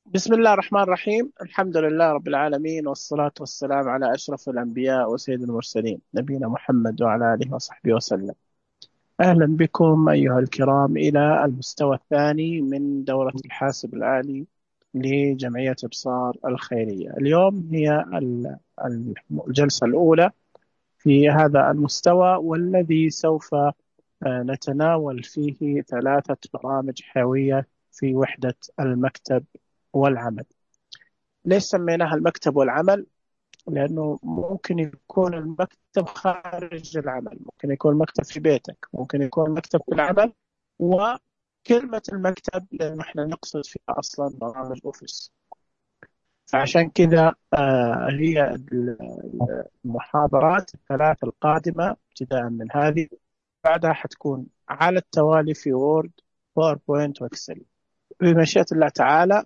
بسم الله الرحمن الرحيم. الحمد لله رب العالمين، والصلاة والسلام على أشرف الأنبياء وسيد المرسلين، نبينا محمد وعلى آله وصحبه وسلم. أهلا بكم أيها الكرام إلى المستوى الثاني من دورة الحاسب الآلي لجمعية إبصار الخيرية. اليوم هي الجلسة الأولى في هذا المستوى، والذي سوف نتناول فيه ثلاثة برامج حيوية في وحدة المكتب والعمل. ليش سميناها المكتب والعمل؟ لأنه ممكن يكون المكتب خارج العمل، ممكن يكون المكتب في بيتك، ممكن يكون المكتب في العمل. وكلمة المكتب لأنه احنا نقصد فيها أصلا برامج أوفيس، فعشان كذا هي المحاضرات الثلاث القادمة ابتداء من هذه، بعدها حتكون على التوالي في وورد، باوربوينت، واكسل. بمشيئة الله تعالى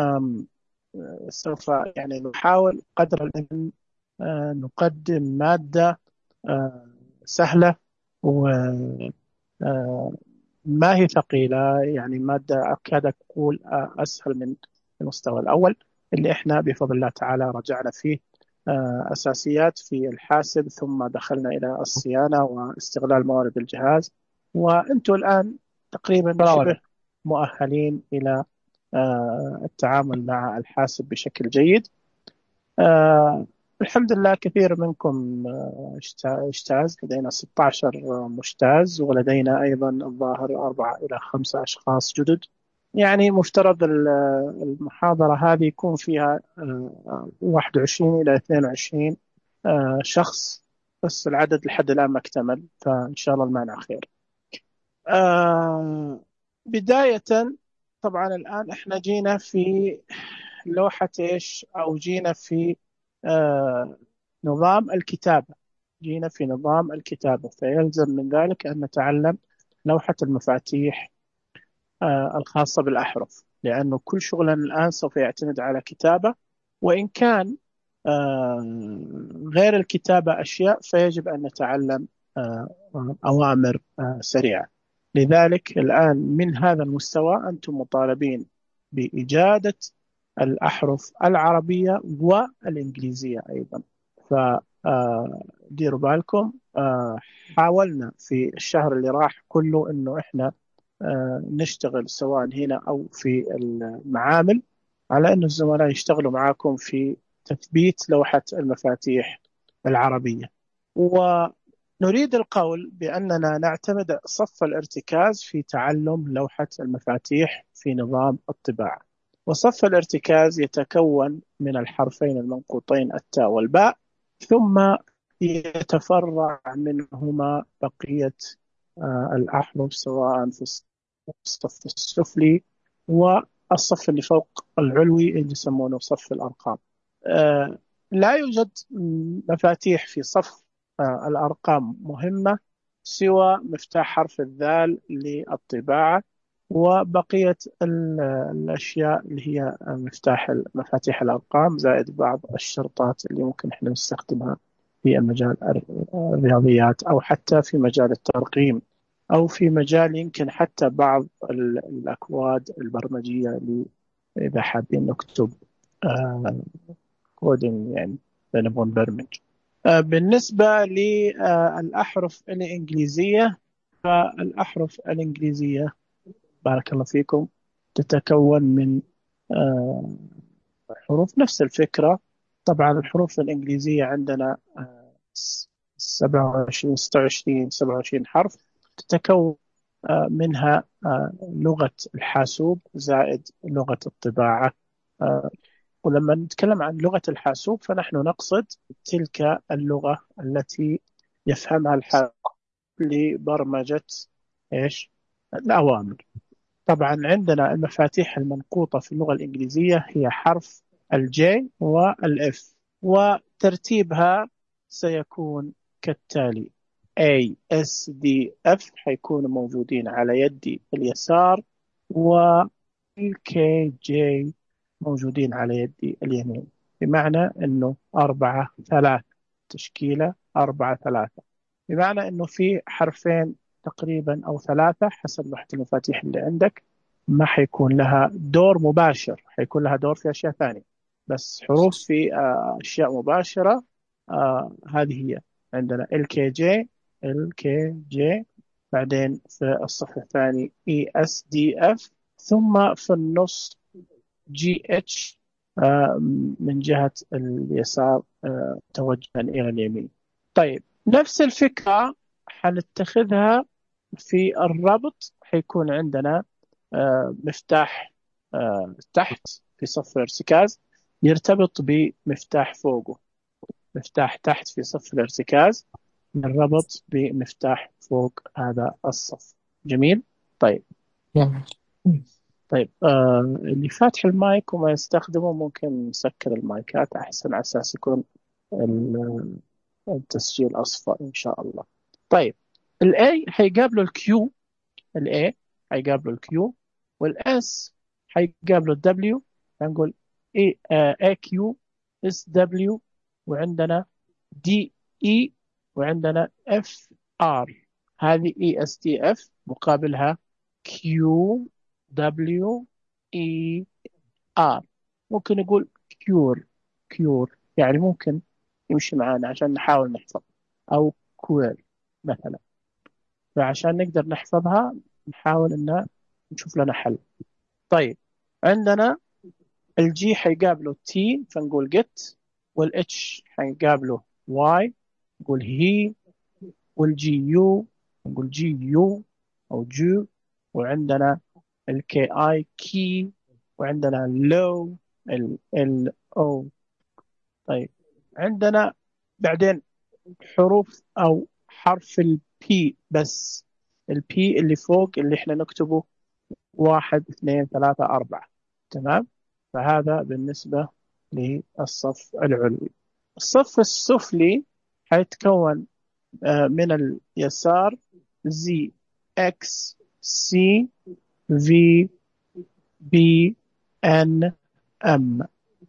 سوف يعني نحاول قدر الإمكان نقدم مادة آه، سهلة، وما هي ثقيلة، يعني مادة أكاد أقول أسهل من المستوى الأول، اللي إحنا بفضل الله تعالى رجعنا فيه أساسيات في الحاسب، ثم دخلنا إلى الصيانة واستغلال موارد الجهاز. وأنتم الآن تقريبا السلام شبه عليكم. مؤهلين إلى التعامل مع الحاسب بشكل جيد. آه، الحمد لله كثير منكم اجتاز، لدينا 16 مجتاز، ولدينا أيضا الظاهر 4 إلى 5 أشخاص جدد. يعني مفترض المحاضرة هذه يكون فيها 21 إلى 22 شخص، بس العدد لحد الآن ما اكتمل، فإن شاء الله المعنى خير. بداية، طبعا الآن احنا جينا في لوحة ايش، او جينا في آه نظام الكتابة. جينا في نظام الكتابة، فيلزم من ذلك أن نتعلم لوحة المفاتيح الخاصة بالأحرف، لأنه كل شغلنا الآن سوف يعتمد على كتابة. وإن كان غير الكتابة أشياء، فيجب أن نتعلم أوامر سريعة. لذلك الآن من هذا المستوى أنتم مطالبين بإجادة الأحرف العربية والإنجليزية أيضا. فديروا بالكم، حاولنا في الشهر اللي راح كله أنه إحنا نشتغل سواء هنا أو في المعامل، على أن الزملاء يشتغلوا معاكم في تثبيت لوحة المفاتيح العربية. ونريد القول بأننا نعتمد صف الارتكاز في تعلم لوحة المفاتيح في نظام الطباعة. وصف الارتكاز يتكون من الحرفين المنقوطين التاء والباء، ثم يتفرع منهما بقية الأحرف، سواء في الصف السفلي والصف اللي فوق العلوي اللي يسمونه صف الأرقام. آه، لا يوجد مفاتيح في صف الأرقام مهمة سوى مفتاح حرف الذال للطباعة، وبقية الأشياء اللي هي مفاتيح الأرقام، زائد بعض الشرطات اللي ممكن احنا نستخدمها في مجال الرياضيات، أو حتى في مجال الترقيم، أو في مجال يمكن حتى بعض الأكواد البرمجية إذا حابين نكتب كودينج، يعني إذا نبغى نبرمج. بالنسبة للأحرف الإنجليزية، فالأحرف الإنجليزية بارك الله فيكم تتكون من آه، حروف نفس الفكرة. طبعا الحروف الإنجليزية عندنا 27 26 27 حرف، تتكون منها لغة الحاسوب زائد لغة الطباعة. آه، ولما نتكلم عن لغة الحاسوب فنحن نقصد تلك اللغة التي يفهمها الحاسوب لبرمجة إيش؟ الأوامر. طبعا عندنا المفاتيح المنقوطة في اللغة الإنجليزية هي حرف الجي والإف، وترتيبها سيكون كالتالي: A S D F حيكونوا موجودين على يدي اليسار، و K J موجودين على يدي اليمين. بمعنى أنه 4 3، تشكيلة 4 3، بمعنى أنه في حرفين تقريبا أو 3 حسب لوحة المفاتيح اللي عندك ما حيكون لها دور مباشر، حيكون لها دور في أشياء ثانية. بس حروف في أشياء مباشرة، هذه هي. عندنا الكي جي، بعدين في الصف الثاني اي اس دي اف، ثم في النص جي اتش من جهة اليسار توجها إلى اليمين. طيب نفس الفكرة حنتخذها في الربط. حيكون عندنا مفتاح تحت في صف الارتكاز يرتبط بمفتاح فوقه، مفتاح تحت في صف الارتكاز يرتبط بمفتاح فوق هذا الصف. جميل. طيب. نعم. طيب اللي فاتح المايك وما يستخدمه ممكن نسكر المايكات أحسن، على أساس يكون ال- التسجيل أصفر إن شاء الله. طيب الاي هيقابله الكيو، الاي هيقابله الكيو، والاس هيقابله الدبليو. هنقول اي كيو اس دبليو، وعندنا دي اي، وعندنا اف ار. هذه اي اس تي اف مقابلها كيو دبليو اي ار. ممكن نقول كيور، كيور يعني ممكن يمشي معانا عشان نحاول نحفظ، او كوير مثلا. فعشان نقدر نحفظها نحاول ان نشوف لنا حل. طيب عندنا الجي حيقابله تي فنقول جت، والاتش حيقابله واي نقول هي، والجي يو نقول جي يو او جو، وعندنا الكي اي كي، وعندنا لو ال او. طيب عندنا بعدين حروف او حرف البي بس، البي اللي فوق اللي احنا نكتبه واحد اثنين ثلاثة أربعة. تمام. فهذا بالنسبة للصف العلوي. الصف السفلي حيتكون من اليسار زي اكس سي في بي ان ام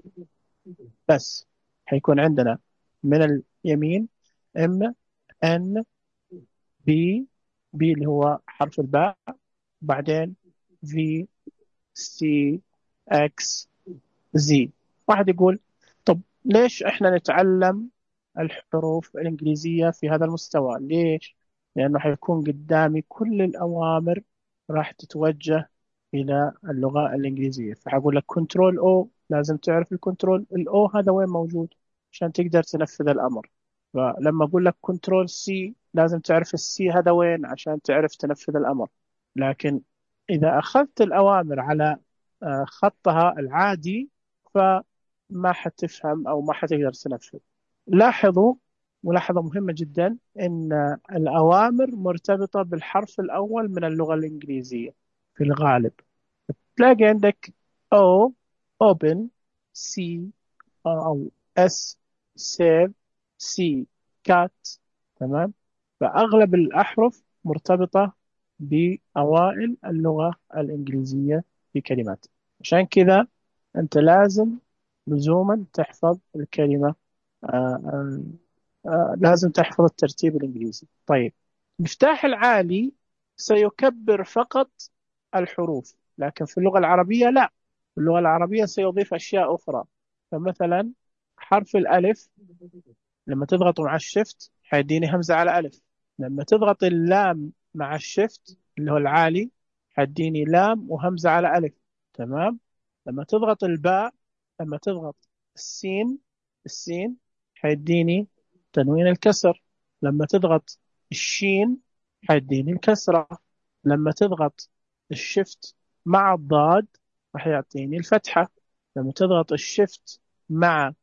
بس. حيكون عندنا من اليمين ام ان بي، بي اللي هو حرف الباء، بعدين في سي اكس زي. واحد يقول طب ليش احنا نتعلم الحروف الإنجليزية في هذا المستوى؟ ليش؟ لأنه حيكون قدامي كل الأوامر راح تتوجه إلى اللغة الإنجليزية. فحقول لك كنترول أو، لازم تعرف الكنترول الأو هذا وين موجود عشان تقدر تنفذ الأمر. فلما أقول لك كنترول سي لازم تعرف السي هذا وين عشان تعرف تنفذ الأمر. لكن إذا أخذت الأوامر على خطها العادي فما حتفهم أو ما حتقدر تنفذ. لاحظوا ملاحظة مهمة جدا إن الأوامر مرتبطة بالحرف الأول من اللغة الإنجليزية في الغالب. تلاقي عندك O open، C أو S save، C cut. تمام. فأغلب الأحرف مرتبطة بأوائل اللغة الإنجليزية في كلمات. عشان كذا أنت لازم لزوما تحفظ الكلمة، آه، لازم تحفظ الترتيب الإنجليزي. طيب المفتاح العالي سيكبر فقط الحروف، لكن في اللغة العربية لا، في اللغة العربية سيضيف أشياء أخرى. فمثلا حرف الألف لما تضغط مع الشفت حيديني همزة على ألف. لما تضغط اللام مع الشفت اللي هو العالي حيديني لام وهمزة على ألف. تمام. لما تضغط الباء، لما تضغط السين، السين حيديني تنوين الكسر. لما تضغط الشين حيديني الكسرة. لما تضغط الشفت مع الضاد راح يعطيني الفتحة. لما تضغط الشفت مع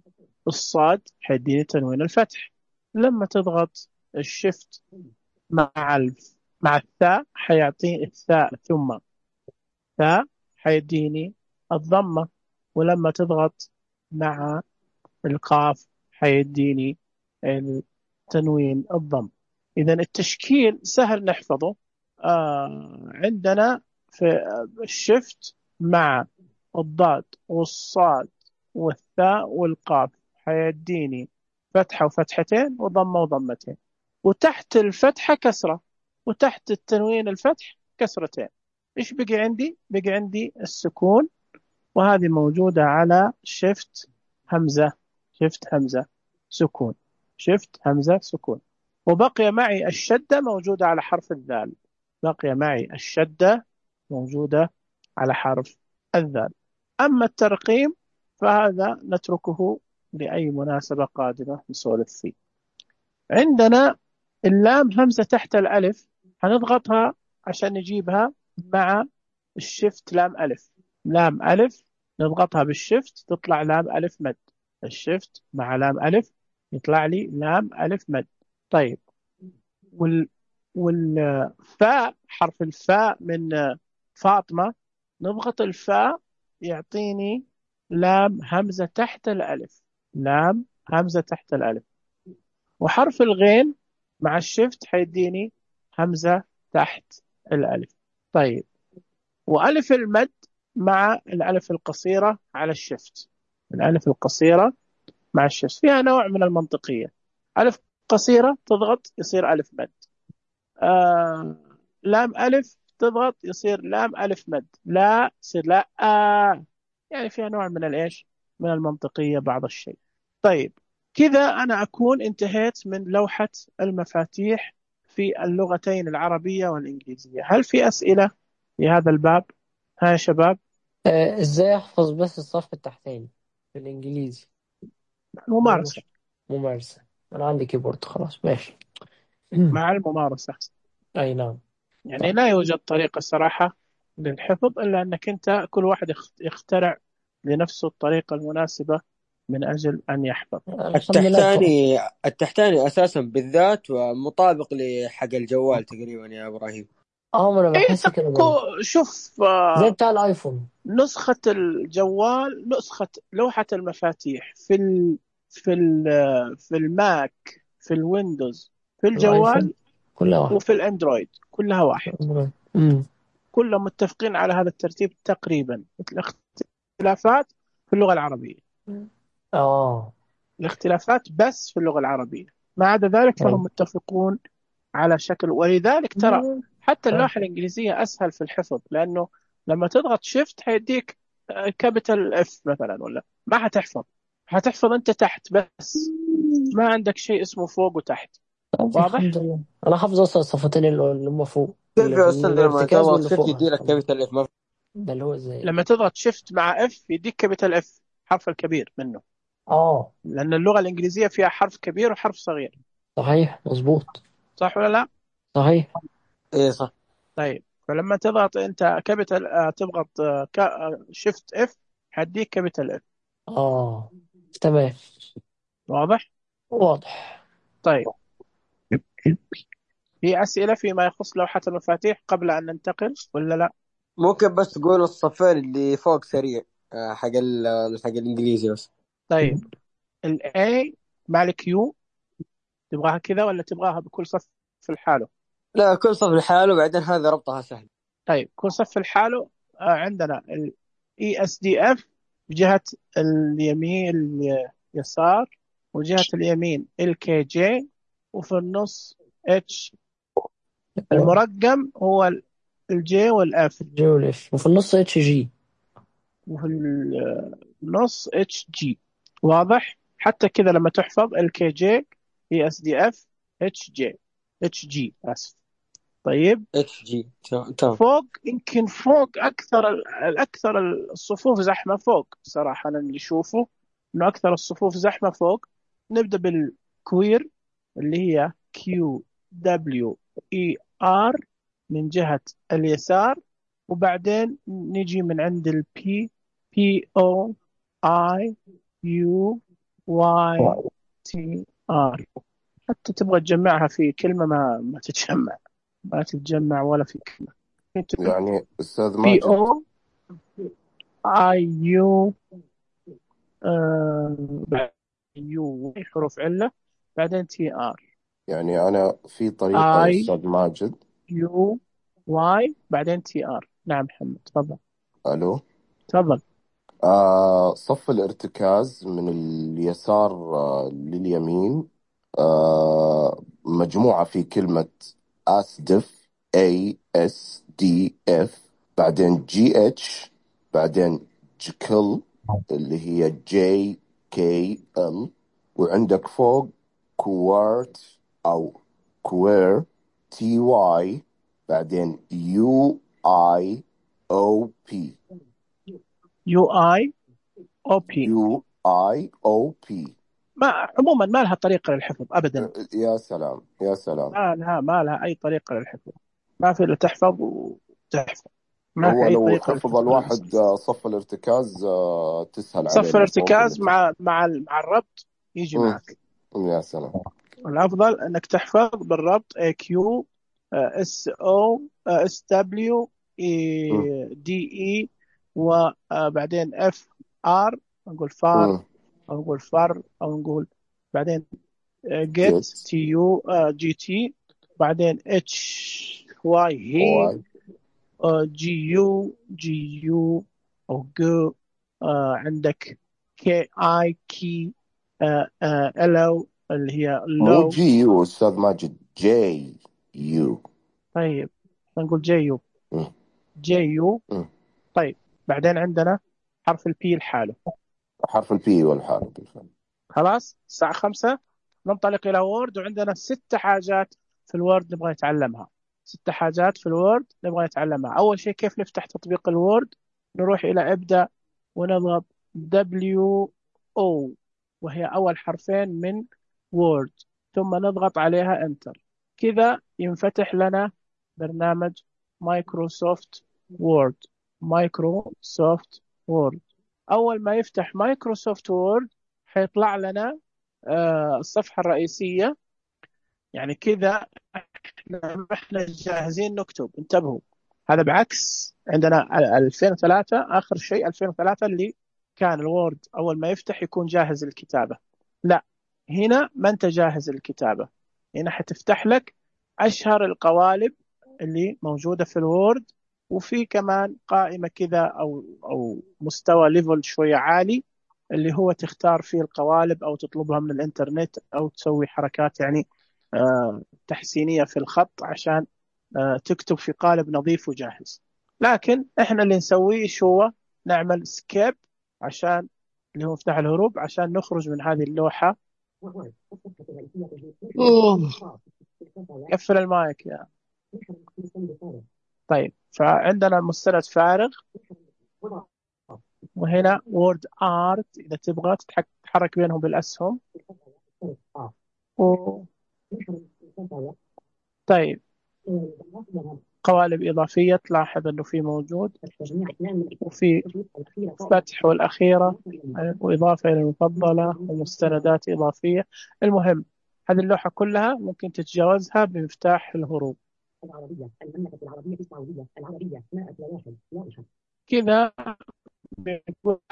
الصاد حيديني تنوين الفتح. لما تضغط الشفت مع مع الثاء حيعطيني الثاء ثم ثاء حيديني الضمة. ولما تضغط مع القاف حيديني التنوين الضم. إذا التشكيل سهل نحفظه. عندنا في الشفت مع الضاد والصاد والثاء والقاف حيديني فتحة وفتحتين وضمة وضمتين، وتحت الفتحة كسرة، وتحت التنوين الفتح كسرتين. إيش بقي عندي؟ بقي عندي السكون، وهذه موجودة على شيفت همزة. شيفت همزة سكون. شيفت همزة سكون. وبقي معي الشدة موجودة على حرف الذال. بقي معي الشدة موجودة على حرف الذال. أما الترقيم فهذا نتركه لأي مناسبة قادمة نسولف فيه. عندنا اللام همزة تحت الألف، هنضغطها عشان نجيبها مع الشفت لام ألف. لام ألف نضغطها بالشفت تطلع لام ألف مد. الشفت مع لام ألف يطلع لي لام ألف مد. طيب، وال والفاء، حرف الفاء من فاطمة، نضغط الفاء يعطيني لام همزة تحت الألف. لام همزة تحت الألف. وحرف الغين مع الشفت حيديني همزة تحت الألف. طيب، وألف المد مع الألف القصيرة على الشفت. الألف القصيرة مع الشفت فيها نوع من المنطقية. ألف قصيرة تضغط يصير ألف مد. لام ألف تضغط يصير لام ألف مد. لا يصير لا يعني فيها نوع من الإيش، من المنطقية بعض الشيء. طيب، كذا أنا أكون انتهيت من لوحة المفاتيح في اللغتين العربية والإنجليزية. هل في أسئلة في هذا الباب؟ ها يا شباب. ازاي احفظ بس الصف التحتاني في الانجليزي؟ ممارسة. ممارسة. انا عندي كيبورد خلاص ماشي. مع الممارسة. اي نعم. يعني طيب. لا يوجد طريقة صراحة للحفظ إلا أنك أنت كل واحد يخترع لنفسه الطريقة المناسبة من أجل أن يحفظ. الحمد لله التحتاني أساسا بالذات مطابق لحق الجوال تقريبا يا إبراهيم. اه، ما انا إيه بحس كده برضه. شوف، زي بتاع الايفون. نسخة الجوال، نسخة لوحة المفاتيح في الماك، في الويندوز، في الايفون الجوال، كلها واحدة. وفي الأندرويد كلها واحد. امم. كلهم متفقين على هذا الترتيب تقريبا. الاختلافات في اللغة العربية. اه. الاختلافات بس في اللغة العربية. ما عدا ذلك ايوه. فهم متفقون على شكل. ولذلك ترى حتى اه. اللوحة الإنجليزية أسهل في الحفظ، لأنه لما تضغط شيفت حيديك كابيتال اف مثلا، ولا ما حتحفظ. حتحفظ أنت تحت بس، ما عندك شيء اسمه فوق وتحت. طب الحمد واضح؟ لله، انا حافظ اصلا الصفتين اللي هم فوق، كيف اللي في يا أستاذ لما الارتكاز تضغط واللي شيفت فوقها. يديلك كابيتال اف؟ ده اللي هو ازاي؟ لما تضغط شيفت مع اف يديك كابيتال اف، حرف الكبير منه. اه. لأن اللغة الإنجليزية فيها حرف كبير وحرف صغير. صحيح مظبوط. صح ولا لا؟ صحيح. إيه صح. طيب، فلما تضغط انت كابيتال، تضغط شيفت اف، هديك كابيتال اف. اه تمام. واضح؟ واضح. طيب، في أسئلة فيما يخص لوحة المفاتيح قبل أن ننتقل ولا لا؟ ممكن بس تقول الصفين اللي فوق سريع، حق الإنجليزي بس. طيب، الاي مع الكيو، تبغاها كذا ولا تبغاها بكل صف في الحاله؟ لا، كل صف لحاله وبعدين هذا ربطها سهل. طيب، كل صف في الحاله. عندنا الاي اس دي اف بجهة اليمين، اليسار، وجهة اليمين الكي جي، وفي النص اتش. المرقم هو الجي والاف، جي والاف، وفي النص اتش جي. وفي النص اتش جي. واضح؟ حتى كذا لما تحفظ الكي جي، اي اس دي اف، اتش جي، اتش جي اسف. طيب، اتش جي. تمام. فوق، يمكن فوق اكثر الاكثر الصفوف زحمه فوق صراحه. انا اللي اشوفه انه اكثر الصفوف زحمه فوق. نبدا بالكوير اللي هي كيو دبليو اي ار من جهه اليسار، وبعدين نجي من عند البي، بي او اي يو واي تي ار. حتى تبغى تجمعها في كلمه ما تتجمع. ما تتجمع ولا في كلمه. يعني أستاذ بي ماجد، او اي يو، بعد يو حروف علة، بعدين تي ار. يعني أنا في طريقة يا اي أستاذ ماجد. يو واي بعدين تي ار. نعم محمد، تفضل. ألو. تفضل. صف الارتكاز من اليسار لليمين، مجموعة في كلمة أسدف، A S D F، بعدين جي اتش، بعدين جكل اللي هي جي كي ال، وعندك فوق كوارت أو كوير تي واي، بعدين يو اي او بي. UIOP. يو اي او بي. ما عموما ما لها طريقة للحفظ أبدا. يا سلام يا سلام. ما لها أي طريقة للحفظ. ما في إلا تحفظ وتحفظ. ما في هو أي لو طريقة حفظ للحفظ بالنسبة. الواحد صف الارتكاز تسهل عليه صف من فوق الارتكاز ولا تحت؟ مع الربط يجي مم. معك. يا سلام. الأفضل أنك تحفظ بالربط AQ SO SW مم. DE، وبعدين FR، نقول فار مم. أو نقول فر أو نقول بعدين جيت جيت TU GT، بعدين HY هي واي. GU أو جو، عندك KI كي، LO اللي هي مو لو. جي يو أستاذ ماجد، جي يو. طيب نقول JU. مم. JU. مم. طيب بعدين عندنا حرف البي لحاله. حرف البي والحالة بالفعل. خلاص الساعة 5 ننطلق إلى وورد، وعندنا 6 حاجات في الوورد نبغى نتعلمها. 6 حاجات في الوورد نبغى نتعلمها. أول شيء كيف نفتح تطبيق الوورد. نروح إلى ابدأ ونضغط WO، وهي أول حرفين من وورد، ثم نضغط عليها انتر. كذا ينفتح لنا برنامج مايكروسوفت وورد. مايكروسوفت وورد. أول ما يفتح مايكروسوفت وورد حيطلع لنا الصفحة الرئيسية. يعني كذا احنا جاهزين نكتب. انتبهوا، هذا بعكس عندنا 2003. آخر شيء 2003 اللي كان الوورد أول ما يفتح يكون جاهز للكتابة. لا، هنا ما أنت جاهز للكتابة. هنا حتفتح لك أشهر القوالب اللي موجودة في الوورد، وفي كمان قائمة كذا أو مستوى ليفل شوية عالي اللي هو تختار فيه القوالب أو تطلبها من الإنترنت أو تسوي حركات يعني تحسينية في الخط عشان تكتب في قالب نظيف وجاهز. لكن احنا اللي نسويه شو هو؟ نعمل سكيب عشان اللي هو مفتاح الهروب عشان نخرج من هذه اللوحة. أوه. قفل المايك يا. طيب فعندنا مستند فارغ، وهنا وورد ارت اذا تبغى تتحرك بينهم بالاسهم. و... طيب قوالب إضافية تلاحظ أنه في موجود، وفي فتح والأخيرة، وإضافة إلى المفضلة ومستندات إضافية. المهم هذه اللوحة كلها ممكن تتجاوزها بمفتاح الهروب. كذا بنقول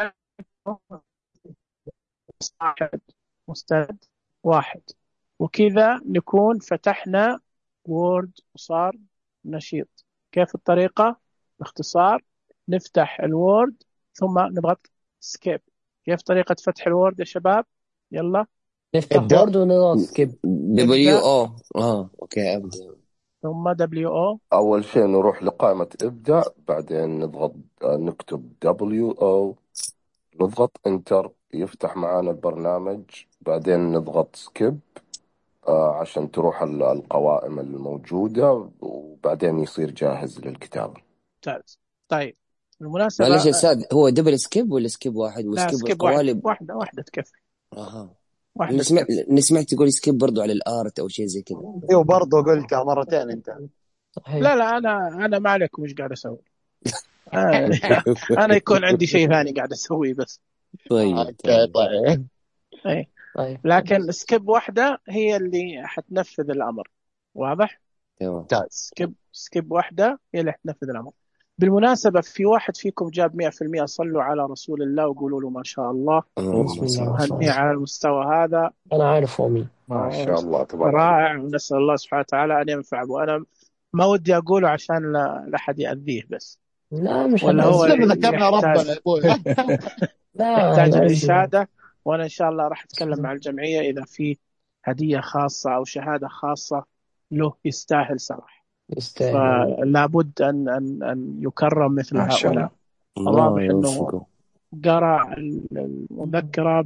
واحد مستند واحد، وكذا نكون فتحنا وورد وصار نشيط. كيف الطريقة؟ باختصار نفتح الوورد ثم نضغط سكيب. كيف طريقة فتح الوورد يا شباب؟ يلا نفتح ابدأ. وورد ونضغط سكيب. دبليو ابدأ او اوكي ابدا. ثم WO. أول شيء نروح لقائمة ابدأ، بعدين نضغط نكتب WO، نضغط انتر يفتح معانا البرنامج، بعدين نضغط سكيب عشان تروح القوائم الموجودة، وبعدين يصير جاهز للكتابة. ممتاز. طيب بالمناسبة معلش يا استاذ، هو دبل سكيب ولا سكيب واحد لا، وسكيب سكيب واحدة القوالب؟ واحدة تكفي. اها. واحدة تكفي. نسمع تقول سكيب برضو على الارت او شيء زي كذا. ايوه برضه قلتها مرتين انت. صحيح. لا أنا ما عليكم إيش قاعد أسوي. أنا يكون عندي شيء ثاني قاعد أسويه بس. طيب اوكي طيب. أي. طيب لكن سكيب واحدة هي اللي حتنفذ الأمر. واضح؟ تمام. ممتاز. سكيب واحدة هي اللي حتنفذ الأمر. بالمناسبة في واحد فيكم جاب 100%، صلوا على رسول الله وقولوا له ما شاء الله. بسم الله ما شاء هنيه الله. على المستوى هذا. أنا عارف هو مين. ما شاء الله تبارك الله. رائع، ونسأل الله سبحانه وتعالى أن ينفع به. أنا ما ودي أقوله عشان لا أحد يأذيه بس، لا مش ولا هو هنأذيه. اسلم ذكرنا ربنا يحتاج يا ابوي. لا يحتاج هنأذيه. الإشادة. وأنا إن شاء الله راح أتكلم مع الجمعية إذا في هدية خاصة أو شهادة خاصة له يستاهل صراحة. يستاهل والله. فلا بد أن يكرم مثل ما شاء هؤلاء. الله، الله واضح أنه يوفقه. قرأ المذكرة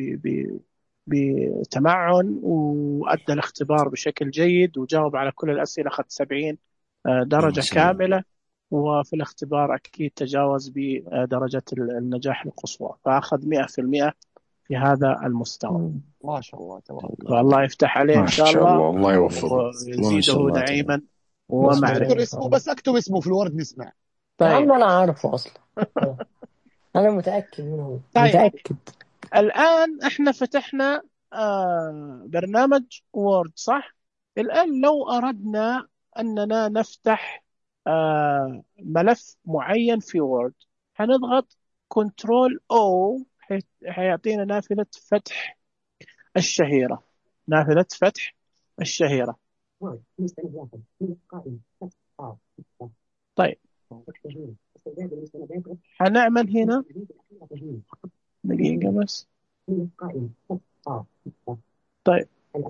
بتمعن، وأدى الاختبار بشكل جيد، وجاوب على كل الأسئلة، أخذ 70 ما درجة شاء الله. كاملة. وفي الاختبار أكيد تجاوز بدرجة النجاح القصوى، فأخذ 100% في هذا المستوى. ما شاء الله تبارك الله. فالله يفتح عليه إن ما شاء شاء الله، الله، الله يوفقه. ما ويزيده شاء الله تبارك. نعيما بس نستاهل ومعرفة. اذكر إن اسمه، شاء الله. بس اكتب اسمه في الورد نسمع. يا طيب. عم أنا عارفه أصلا. أنا متأكد منه، طيب متأكد. الآن احنا فتحنا برنامج وورد، صح؟ الآن لو أردنا أننا نفتح ملف معين في وورد، هنضغط كنترول او، حيعطينا نافذة فتح الشهيرة. نافذة فتح الشهيرة. طيب هنعمل هنا دقيقة بس. طيب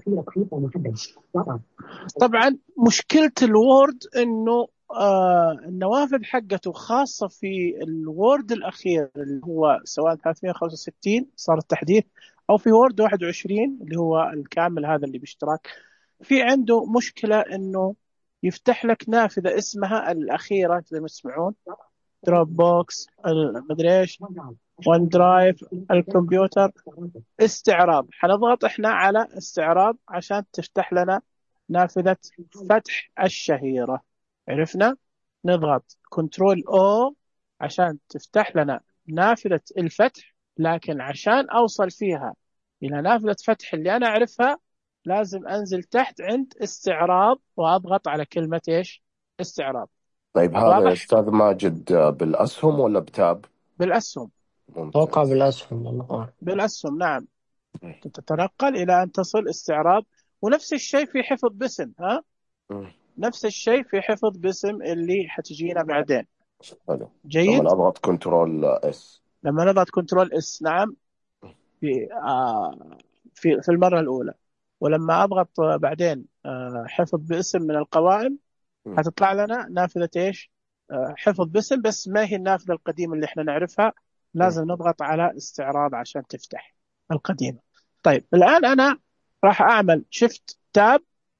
طبعا مشكلة الوورد انه النوافذ حقته خاصة في الوورد الأخير اللي هو سواء 365 صار التحديث، أو في وورد 21 اللي هو الكامل هذا اللي باشتراك، في عنده مشكلة انه يفتح لك نافذة اسمها الأخيرة زي ما تسمعون، دروب بوكس، مدري ايش، ون درايف، الكمبيوتر، استعراض. حنضغط احنا على استعراض عشان تفتح لنا نافذة فتح الشهيرة. عرفنا؟ نضغط كنترول او عشان تفتح لنا نافذة الفتح، لكن عشان اوصل فيها الى نافذة فتح اللي انا اعرفها لازم انزل تحت عند استعراض واضغط على كلمة ايش؟ استعراض. طيب هذا يا واضح؟ أستاذ ماجد بالأسهم ولا بتاب؟ بالاسهم. أتوقع ممتاز. بالأسهم والله. بالاسهم نعم. تتنقل إلى أن تصل استعراض. ونفس الشيء في حفظ باسم، ها؟ مم. نفس الشيء في حفظ باسم اللي حتجينا بعدين. حلو. لما جيد. أضغط كنترول اس. لما نضغط كنترول اس، نعم، في في المرة الأولى. ولما أضغط بعدين حفظ باسم من القوائم، مم. هتطلع لنا نافذة إيش؟ حفظ باسم، بس ما هي النافذة القديمة اللي احنا نعرفها. مم. لازم نضغط على استعراض عشان تفتح القديمة. طيب الآن أنا راح أعمل شيفت تاب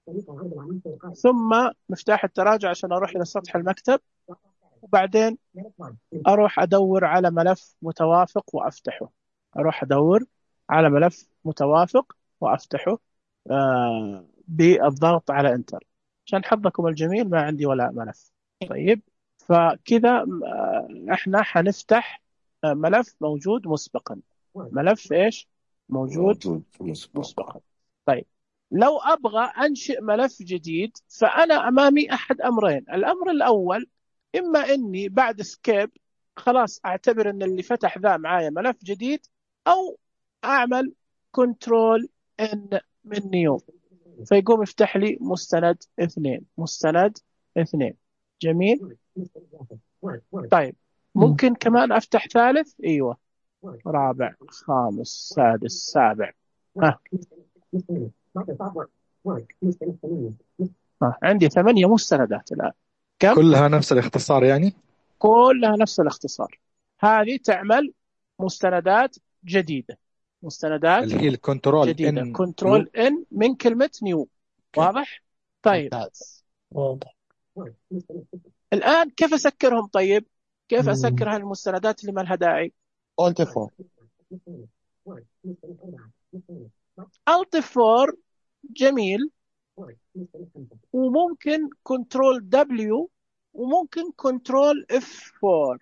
ثم مفتاح التراجع عشان أروح إلى سطح المكتب، وبعدين أروح أدور على ملف متوافق وأفتحه. أروح أدور على ملف متوافق وأفتحه بالضغط على انتر. عشان حظكم الجميل ما عندي ولا ملف. طيب فكذا احنا حنفتح ملف موجود مسبقا. ملف ايش؟ موجود موجود مسبقا. مسبقا. طيب لو أبغى أنشئ ملف جديد، فأنا أمامي أحد أمرين. الأمر الأول، إما إني بعد سكيب خلاص أعتبر أن اللي فتح ذا معايا ملف جديد، أو أعمل كنترول إن من نيو فيقوم يفتح لي مستند 2. مستند 2. جميل. طيب ممكن كمان أفتح ثالث، أيوة، رابع، خامس، سادس، سابع. ها. عندي 8 مستندات الآن. كم؟ كلها نفس الاختصار يعني؟ كلها نفس الاختصار. هذه تعمل مستندات جديدة. مستندات اللي هي الكنترول جديدة. ان كنترول ان من كلمة نيو. واضح؟ طيب ممتاز. واضح. الآن كيف أسكرهم؟ طيب كيف أسكر هالمستندات اللي ما لها داعي؟ Alt F4. Alt 4 جميل، وممكن كنترول دبليو، وممكن كنترول F4.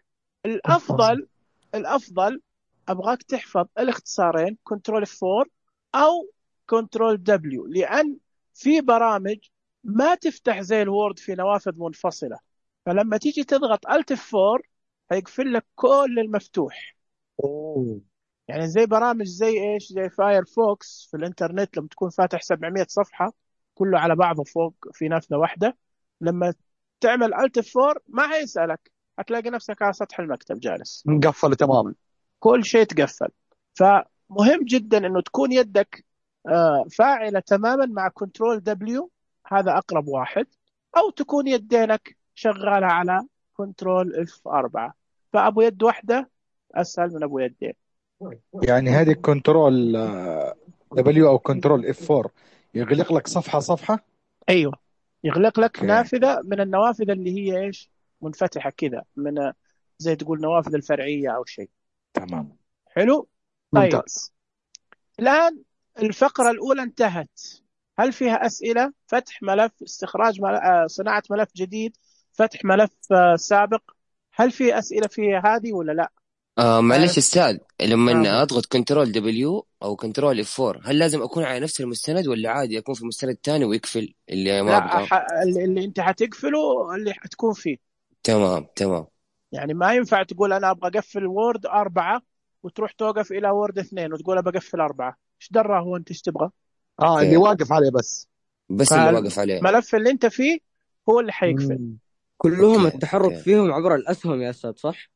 الأفضل أبغاك تحفظ الاختصارين كنترول F4 أو كنترول دبليو، لأن في برامج ما تفتح زي الوورد في نوافذ منفصلة، فلما تيجي تضغط Alt F4 هيقفل لك كل المفتوح. أوه. يعني زي برامج زي ايش؟ زي فايرفوكس في الانترنت، لما تكون فاتح 700 صفحة كله على بعضه فوق في نافذة واحدة، لما تعمل Alt F4 ما هيسألك، هتلاقي نفسك على سطح المكتب جالس، مقفل تماما. كل شيء تقفل. فمهم جدا انه تكون يدك فاعلة تماما مع كنترول دبليو، هذا اقرب واحد. او تكون يدينك شغالة على كنترول F4. فابو يد واحدة اسهل من ابو يدين. يعني هذه كنترول دبليو او كنترول اف 4 يغلق لك صفحة صفحة. ايوه، يغلق لك اوكي نافذة من النوافذ اللي هي ايش، منفتحة كذا، من زي تقول نوافذ الفرعية او شيء. تمام. حلو. طيب ممتاز. الآن الفقرة الأولى انتهت. هل فيها أسئلة؟ فتح ملف، استخراج صناعة ملف جديد، فتح ملف سابق. هل في أسئلة في هذه ولا لا؟ معلش عارف. استاذ، نعم. لما اضغط كنترول دبليو او كنترول اف 4 هل لازم اكون على نفس المستند ولا عادي اكون في مستند تاني ويقفل اللي ما لا، ابغاه؟ اللي أنت حتقفله اللي حتكون فيه. تمام تمام. يعني ما ينفع تقول أنا أبغى أقفل وورد 4 وتروح توقف إلى وورد 2 وتقول أبغى أقفل 4. إيش درى هو أنت إيش تبغى؟ اللي اوكي، واقف عليه بس. بس اللي واقف عليه. فالملف اللي أنت فيه هو اللي حيقفل. مم. اوكي كلهم التحرك اوكي. فيهم عبر الأسهم يا أستاذ صح؟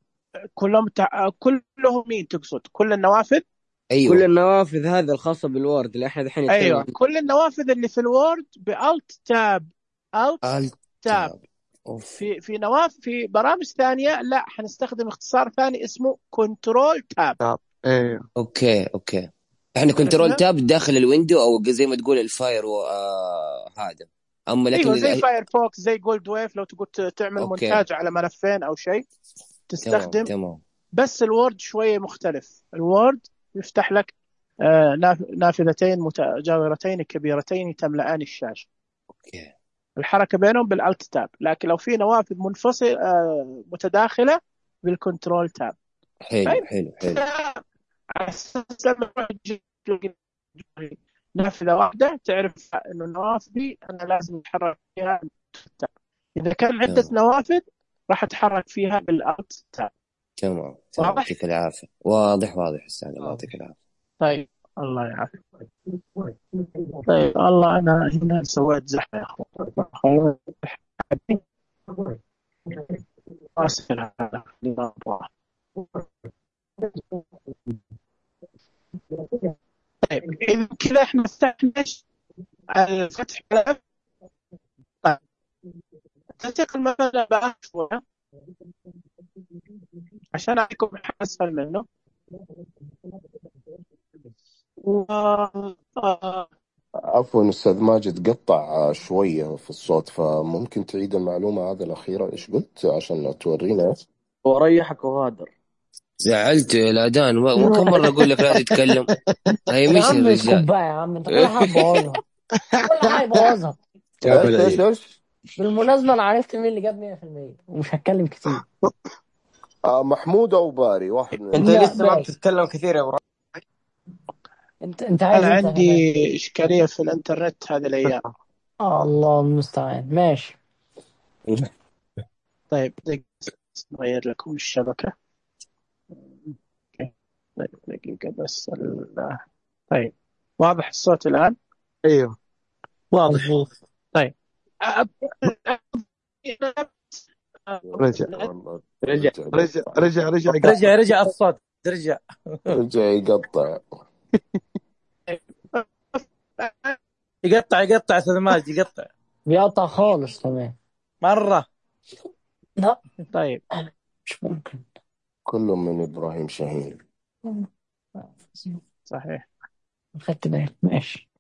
كلهم مين تقصد؟ كل النوافذ؟ كل ايوه النوافذ هذه الخاصة بالوورد اللي احنا دحين نتكلم ايوه، عنها. كل النوافذ اللي في الوورد بالت تاب. الت تاب. التاب. اوف. في برامج ثانيه لا، حنستخدم اختصار ثاني اسمه كنترول تاب. ايوه. اوكي. احنا كنترول عرفنا. تاب داخل الويندو او زي ما تقول الفاير هذا. اما لكن ايوه، زي فايرفوكس، زي جولد ويف، لو تقول تعمل اوكي مونتاج على ملفين او شيء تمام تستخدم. تمام. بس الوورد شويه مختلف. الوورد يفتح لك نافذتين متجاورتين كبيرتين تملأان الشاشه. اوكي الحركة بينهم بالالت تاب، لكن لو في نوافذ منفصل متداخلة بالكنترول تاب. حلو فأنت حلو حلو. على أساس لما تجي تلقي نافذة واحدة تعرف إنه النوافذ دي أنا لازم أتحرك فيها بالتاب. إذا كان عدة تمام نوافذ راح أتحرك فيها بالالت تاب. تمام. واضح؟ يعطيك العافية. واضح استاذ، الله يعطيك العافية. طيب الله يعافيك. طيب الله، أنا هنا سويت زحمة يا أخوان. أسفل على النظام. طيب إذا كذا إحنا فتحنا الفتح ملف. طيب تنتقل مثلا بأشوية عشان أعطيكم أسهل منه. و... عفوا أستاذ ماجد، قطع شوية في الصوت، فممكن تعيد المعلومة هذه الأخيرة إيش قلت عشان تورينا؟ وريحك وغادر. زعلت يا الأذان، وكم مرة أقول لك لا تتكلم. هي يا مش عم اسكت الرجال. بقى يا عم، انت كل حاجه بوظها. كل حاجه بوظها. جاب إيش العيد. إيش؟ بالمناسبه انا عرفت مين اللي جاب 100% ومش هتكلم كتير. محمود أو باري، واحد من انت لا لسه ما باري. بتتكلم كثير يا ابراهيم. انت عايز أنا انت عندي كمان. إشكالية في الإنترنت هذه الأيام. الله المستعان. ماشي. طيب دقيقة نغير لكم الشبكة. أوكي. طيب دقيقة بس طيب واضح الصوت الآن؟ ايوه واضح. مظبوط. طيب رجع والله رجع يقطع. يقطع. رجع الصوت رجع. رجع يقطع. يقطع استاذ ماجد يقطع بيقطع خالص كمان. مرة. لا طيب مش ممكن. كله من إبراهيم شاهين. صحيح. خدت بالي. ماشي.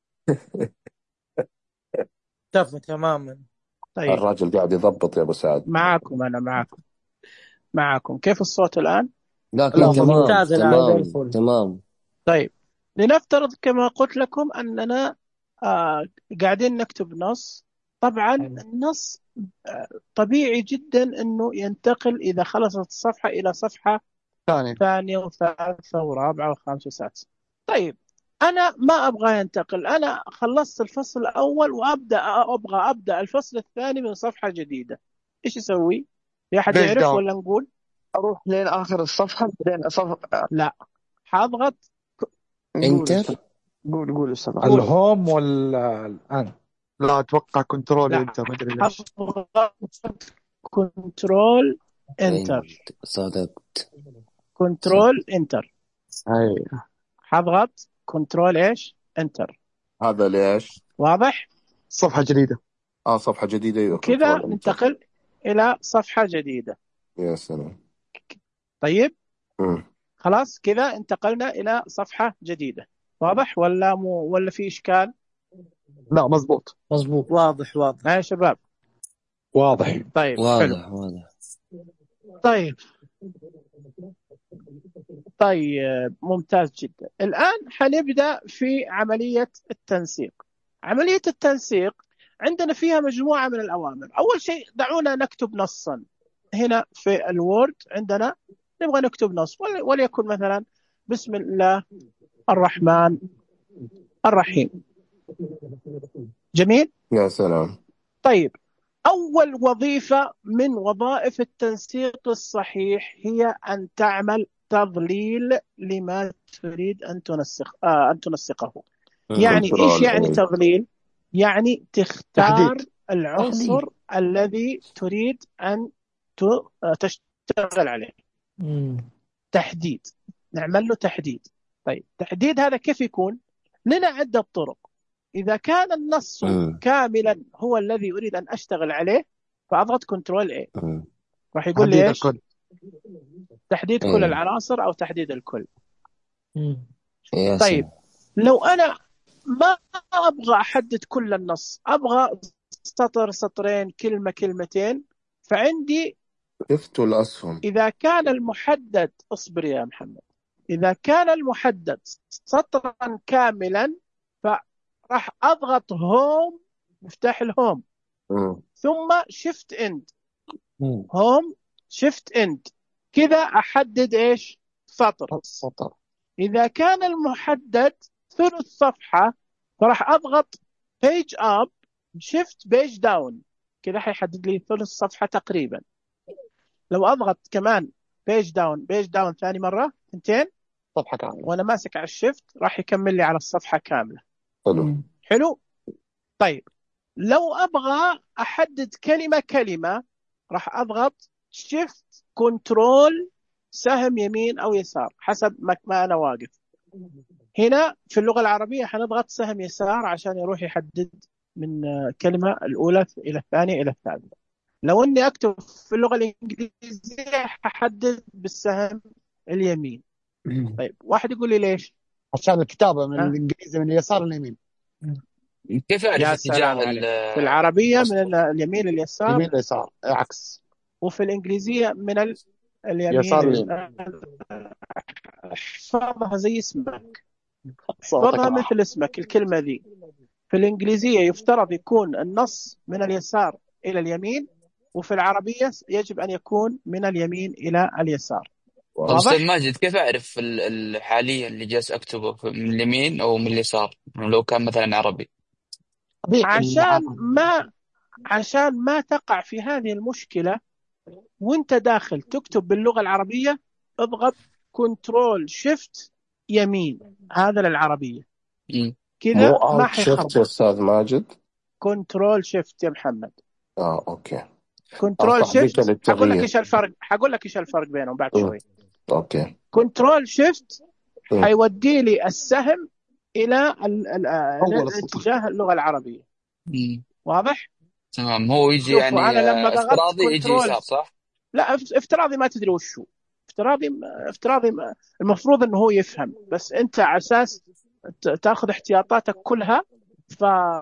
اختفى تماما. طيب الراجل قاعد يضبط يا أبو سعد. معاكم، أنا معاكم. كيف الصوت الآن؟ لكن لا تمام ممتاز الآن. زي تمام الفل. تمام. طيب لنفترض كما قلت لكم أننا قاعدين نكتب نص. طبعا حلو. النص طبيعي جدا أنه ينتقل إذا خلصت الصفحة إلى صفحة ثاني. ثانية وثالثة ورابعة وخامسة وسادسة. طيب أنا ما أبغى ينتقل، أنا خلصت الفصل الأول أبغى أبدأ الفصل الثاني من صفحة جديدة. إيش أسوي؟ في أحد بيج يعرف داون. ولا نقول؟ اروح لين اخر الصفحه بعدين لا، حاضغط. نقول انتر. قول استاذ. قول. الهوم ولا الآن؟ لا اتوقع كنترول لا، انت، ما ادري ليش. حضغط كنترول انتر. صدقت. كنترول انتر. اي حضغط كنترول ايش انتر. هذا ليش؟ واضح؟ صفحه جديده. صفحة جديدة. أيوة وكذا كنترول انتر. ننتقل إلى صفحة جديدة. يا سلام. طيب مم. خلاص كذا انتقلنا إلى صفحة جديدة. واضح ولا في إشكال؟ لا مزبوط. مظبوط. واضح واضح. يا شباب واضح. طيب حلو. واضح واضح. طيب ممتاز جدا. الآن حنبدأ في عملية التنسيق. عملية التنسيق عندنا فيها مجموعة من الأوامر. أول شيء دعونا نكتب نصا هنا في الوورد. عندنا نبغى نكتب نص وليكن مثلا بسم الله الرحمن الرحيم. جميل. يا سلام. طيب أول وظيفة من وظائف التنسيق الصحيح هي أن تعمل تضليل لما تريد أن تنسقه. يعني إيش كنترول يعني اي. تضليل؟ يعني تختار تحديد. العنصر الذي تريد أن تشتغل عليه. تحديد. نعمل له تحديد. طيب تحديد هذا كيف يكون؟ لنا عدة طرق. إذا كان النص كاملا هو الذي أريد أن أشتغل عليه فأضغط كنترول A. راح يقول لي تحديد إيش؟ الكل. تحديد كل العناصر أو تحديد الكل. يا طيب سلام. لو أنا ما أبغى أحدد كل النص، أبغى سطر سطرين كلمة كلمتين، فعندي شفتوا الأسهم. إذا كان المحدد، اصبر يا محمد، إذا كان المحدد سطرا كاملا فراح أضغط هوم، مفتاح الهوم، ثم شيفت اند. هوم شيفت اند كذا أحدد إيش؟ سطر. إذا كان المحدد ثلث صفحة فراح أضغط page up shift page down كذا حيحدد لي ثلث صفحة تقريبا. لو أضغط كمان page down ثاني مرة ثنتين صفحة كاملة وأنا ماسك على الشيفت راح يكمل لي على الصفحة كاملة. حلو. طيب لو أبغى أحدد كلمة راح أضغط shift control سهم يمين أو يسار حسب ما أنا واقف. هنا في اللغة العربية حنضغط سهم يسار عشان يروح يحدد من كلمة الأولى إلى الثانية إلى الثالثة. لو أني أكتب في اللغة الإنجليزية ححدد بالسهم اليمين. طيب واحد يقول لي ليش؟ عشان الكتابة من الإنجليزي من اليسار لليمين. كيف أعرف يا اتجاه سلام عليك. في العربية من اليمين لليسار، يمين لليسار عكس. وفي الإنجليزية من اليمين يسار لليمين. احفظها زي اسمك، احفظها مثل اسمك. الكلمة ذي في الإنجليزية يفترض يكون النص من اليسار إلى اليمين، وفي العربية يجب أن يكون من اليمين إلى اليسار. طب أستاذ ماجد كيف أعرف حاليا اللي جالس أكتبه من اليمين أو من اليسار لو كان مثلا عربي؟ عشان ما تقع في هذه المشكلة وانت داخل تكتب باللغة العربية، اضغط كنترول شيفت يمين، هذا للعربية كذا ما حيخرب. يا أستاذ ماجد كنترول شيفت يا محمد. أوكي. كنترول شيفت حقول لك ايش الفرق بينهم بعد شوي. أوكي. كنترول شيفت حيودي لي السهم إلى اتجاه اللغة العربية. واضح؟ تمام. هو يجي يعني أنا لما افتراضي يجي يسار صح؟ لا افتراضي ما تدري وشو افتراضي المفروض انه هو يفهم، بس انت على اساس تاخذ احتياطاتك كلها ف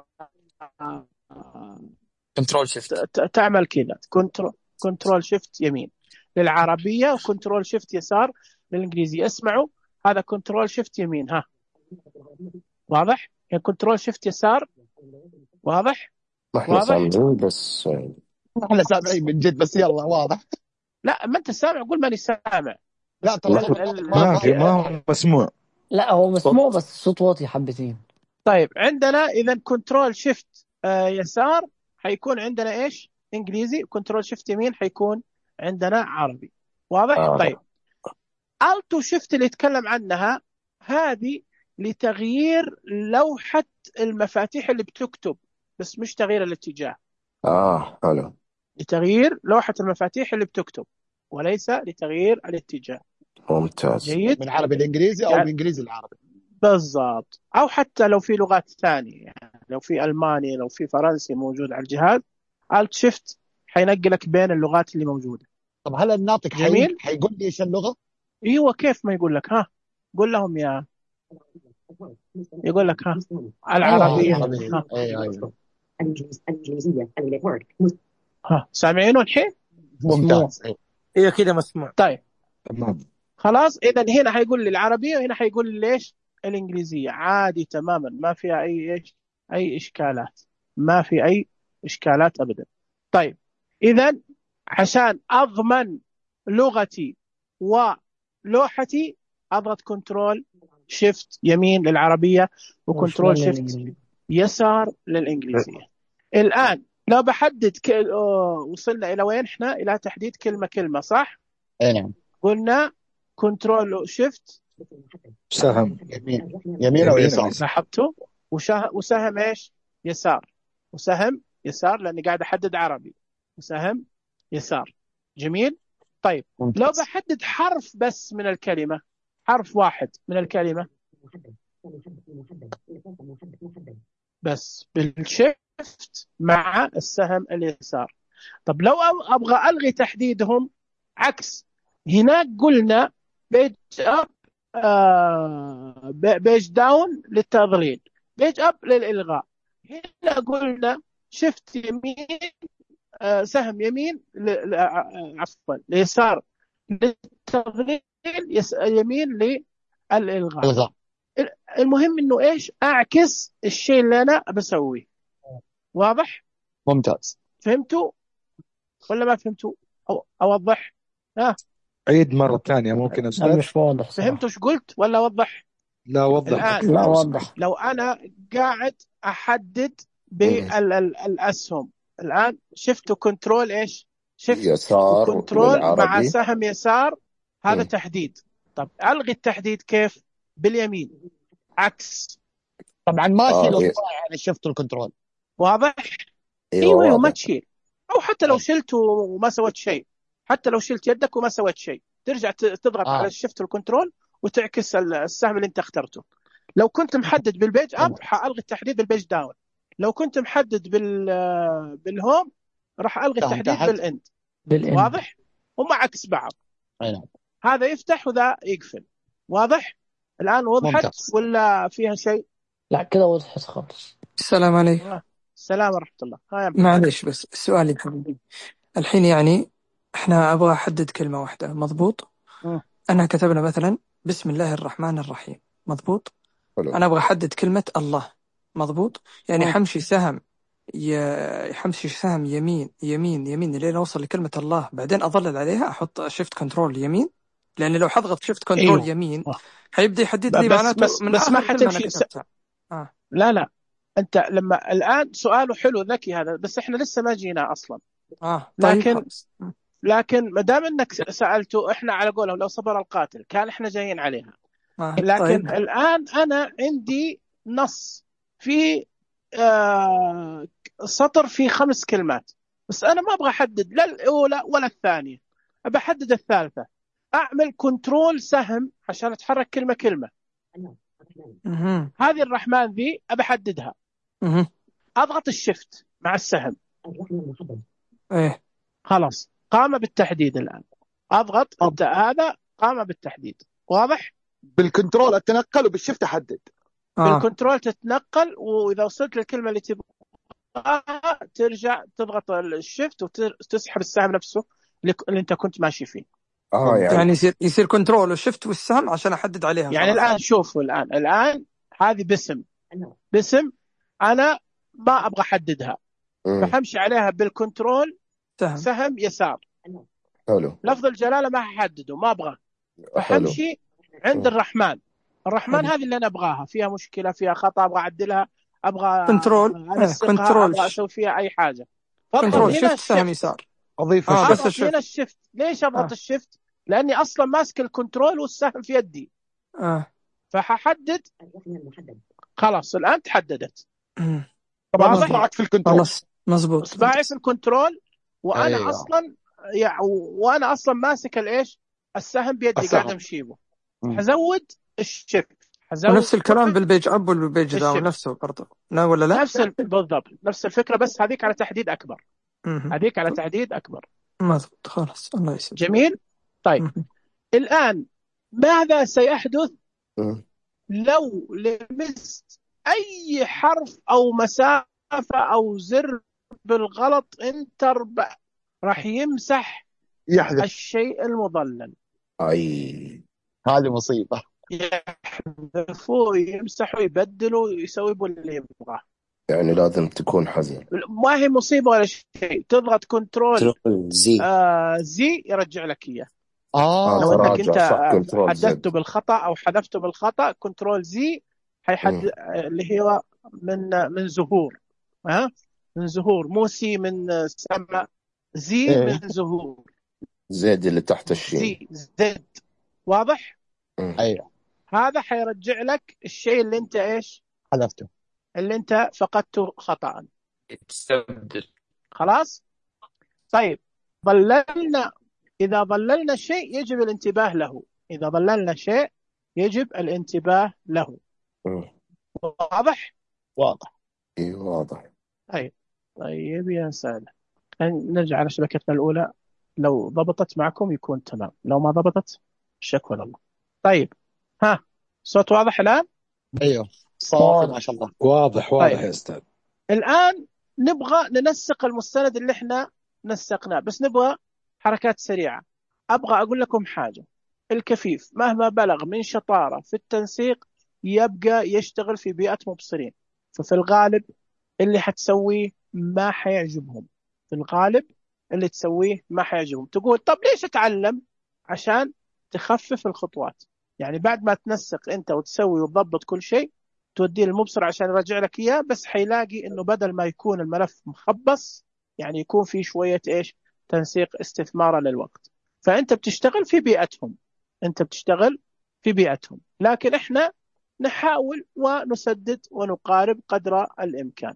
كنترول شيفت تعمل كذا. كنترول شيفت يمين للعربية وكنترول شيفت يسار للإنجليزي. اسمعوا هذا كنترول شيفت يمين. ها واضح؟ يعني كنترول شيفت يسار. واضح؟ ما احنا سامعين بس احنا سامعين من جد بس يلا واضح. لا ما انت سامع، قول ماني سامع. لا ترى ما هو مسموع. لا هو مسموع بس الصوت واطي حبتين. طيب عندنا اذا كنترول شيفت يسار حيكون عندنا ايش؟ انجليزي. كنترول شيفت يمين حيكون عندنا عربي. واضح؟ طيب التو شيفت اللي يتكلم عنها هذه لتغيير لوحة المفاتيح اللي بتكتب، بس مش تغيير الاتجاه. حلو. لتغيير لوحة المفاتيح اللي بتكتب وليس لتغيير الاتجاه. ممتاز. جيد. من عربي الانجليزي او من انجليزي العربي بالضبط، او حتى لو في لغات ثانية يعني. لو في الماني لو في فرنسي موجود على الجهاز، الت شيفت حينقلك بين اللغات اللي موجوده. طب هل الناطق جميل. حيقول لي ايش اللغه؟ ايوه كيف ما يقول لك؟ ها قول لهم يا، يقول لك ها العربيه. العربيه. ها ايوه ها سامعينه الحين؟ مسموع. ممتاز. ايوه كده مسموع. طيب تمام. خلاص، اذا هنا حيقول لي العربيه وهنا حيقول لي ليش الانجليزيه، عادي تماما، ما فيها اي اشكالات، ما في اي اشكالات ابدا. طيب اذا عشان اضمن لغتي ولوحتي اضغط كنترول شيفت يمين للعربيه وكنترول وشمال شيفت للإنجليزي. يسار للانجليزيه. الان لو بحدد وصلنا الى وين؟ احنا الى تحديد كلمه كلمه، صح؟ اي نعم. قلنا كنترول شيفت سهم يمين او يمين أو يسار. يسار. لاحظتوا؟ وسهم ايش؟ يسار. وسهم يسار لاني قاعد احدد عربي، وسهم يسار. جميل. طيب لو ممتاز. بحدد حرف بس من الكلمه، حرف واحد من الكلمه بس بالشيفت مع السهم اليسار. طب لو ابغى الغي تحديدهم عكس، هناك قلنا بيج اب بيج داون للتضليل، بيج اب للالغاء. هنا قلنا شيفت يمين سهم يمين عفوا اليسار للتضليل، يمين للالغاء. بالضبط. المهم انه ايش؟ اعكس الشيء اللي انا بسويه. واضح؟ ممتاز. فهمتوا ولا ما فهمتوا؟ اوضح؟ ها عيد مرة ثانية ممكن لا أستاذ؟ مش واضح صراحة. فهمتوا ايش قلت ولا اوضح؟ لا وضح الآن أكثر لا لو واضح. سمحت. لو انا قاعد احدد بالاسهم، الان شفت كنترول ايش؟ شفت يسار وكنترول مع للعربي. سهم يسار، هذا مم. تحديد. طب الغي التحديد كيف؟ باليمين عكس. طبعا ما اشيل إيه. اصبعي على شفت الكنترول. واضح؟ ايوه ايوه ما واضح. تشيل، او حتى لو شلت وما سويت شيء، حتى لو شلت يدك وما سويت شيء ترجع تضغط على الشفت والكنترول وتعكس السهم اللي انت اخترته. لو كنت محدد بالبيج اب حالغي التحديد بالبيج داون، لو كنت محدد بالهوم راح الغي سهم التحديد تحت. بالاند. بالإند. واضح؟ هم عكس بعض، اي نعم. هذا يفتح وذا يقفل. واضح؟ الان وضحت ممتاز. ولا فيها شيء؟ لا كده وضحت خالص. السلام عليكم. السلام ورحمه الله. ها يا محمد. معليش بس سؤالي حبيبي الحين يعني احنا ابغى احدد كلمة واحدة مضبوط. مم. انا كتبنا مثلا بسم الله الرحمن الرحيم مضبوط. حلو. انا ابغى احدد كلمة الله مضبوط. يعني مم. حمشي سهم يمين يمين يمين لين اوصل لكلمة الله، بعدين اظلل عليها احط شيفت كنترول يمين، لان لو حضغط شيفت كنترول ايوه يمين حيبدأ يحدد لي بس معناته بس من بس ما اخر كلمة انا حتمشي كتبتها. لا انت لما الان سؤاله حلو ذكي هذا، بس احنا لسه ما جينا اصلا. طيب لكن خلاص. لكن ما دام انك سالته، احنا على قولهم لو صبر القاتل كان احنا جايين عليها. لكن طيب الان انا عندي نص في سطر فيه 5 كلمات، بس انا ما ابغى احدد لا الاولى ولا الثانيه، ابى احدد الثالثه. اعمل كنترول سهم عشان اتحرك كلمه كلمه. مهم. هذه الرحمن ذي ابى احددها، مهم. اضغط الشفت مع السهم، ايه خلاص قام بالتحديد. الان اضغط هذا قام بالتحديد. واضح؟ بالكنترول اتنقل وبالشفت احدد. بالكنترول تتنقل، واذا وصلت للكلمه اللي تبغاها ترجع تضغط الشفت وتسحب السهم نفسه اللي انت كنت ماشي فيه. يعني يصير كنترول وشفت والسهم عشان احدد عليها. يعني خلاص. الان شوفوا، الان هذه باسم انا ما ابغى احددها، فحمشي عليها بالكنترول سهم يسار. حلو. لفظ الجلاله ما ححدده، ما ابغى، فحمشي عند الرحمن. الرحمن هذه اللي انا ابغاها، فيها مشكله فيها خطا ابغى اعدلها، ابغى انسقها، ابغى اسوي فيها اي حاجه. كنترول شفت سهم يسار اضيف بس هنا الشفت. ليش اضغط الشفت؟ لاني اصلا ماسك الكنترول والسهم في يدي. فححدد. خلاص الان تحددت. طبعا اصبعك في الكنترول. خلاص مزبوط. اصبعي في الكنترول وانا أيوة. اصلا ماسك الايش؟ السهم بيدي قاعد امشي به. حزود الشفت ونفس الكلام حزود بالبيج اب والبيج داون الشيفت نفسه برضه، لا ولا لا؟ بالضبط نفس الفكرة، بس هذيك على تحديد أكبر. مهم. هذيك على تحديد أكبر. مظبوط، خلاص الله يسلمك. جميل. طيب مهم. الآن ماذا سيحدث مم. لو لمست أي حرف أو مسافة أو زر بالغلط انتر راح يمسح يحذف. الشيء المضلل، اي هذه مصيبة. يحذفوه يمسحوا يبدلوا يسوي اللي يبغاه. يعني لازم تكون حذر. ما هي مصيبة ولا شيء، تضغط كنترول كنترول زي. زي يرجع لك إياه. اه لو انك تراجع انت صح، كنترول حدثته زد. بالخطأ او حذفته بالخطأ، كنترول زي حيحد اللي هو من زهور. ها، من زهور، مو سي من سما، زي من ايه زهور. زد اللي تحت الشين. زي زد، واضح؟ مم. ايوه هذا حيرجع لك الشيء اللي انت ايش، حذفته. اللي انت فقدته خطأ. تستبدل. خلاص. طيب إذا ضللنا شيء يجب الانتباه له. إذا ضللنا شيء يجب الانتباه له. مم. واضح؟ واضح. اي واضح. طيب يا سادة، نرجع على شبكتنا الأولى. لو ضبطت معكم يكون تمام، لو ما ضبطت شكوى لله. طيب ها، صوت واضح الآن؟ ايوه صافي ما شاء الله. واضح طيب يا أستاذ. الآن نبغى ننسق المستند اللي احنا نسقناه، بس نبغى حركات سريعة. أبغى أقول لكم حاجة، الكفيف مهما بلغ من شطارة في التنسيق يبقى يشتغل في بيئة مبصرين، ففي الغالب اللي حتسويه ما حيعجبهم. في الغالب اللي تسويه ما حيعجبهم. تقول طب ليش أتعلم؟ عشان تخفف الخطوات. يعني بعد ما تنسق أنت وتسوي وتضبط كل شيء، توديه للمبصر عشان يرجع لك إياه، بس حيلاقي إنه بدل ما يكون الملف مخبص، يعني يكون فيه شوية إيش، تنسيق استثمارا للوقت. فأنت بتشتغل في بيئتهم، أنت بتشتغل في بيئتهم، لكن إحنا نحاول ونسدد ونقارب قدر الإمكان.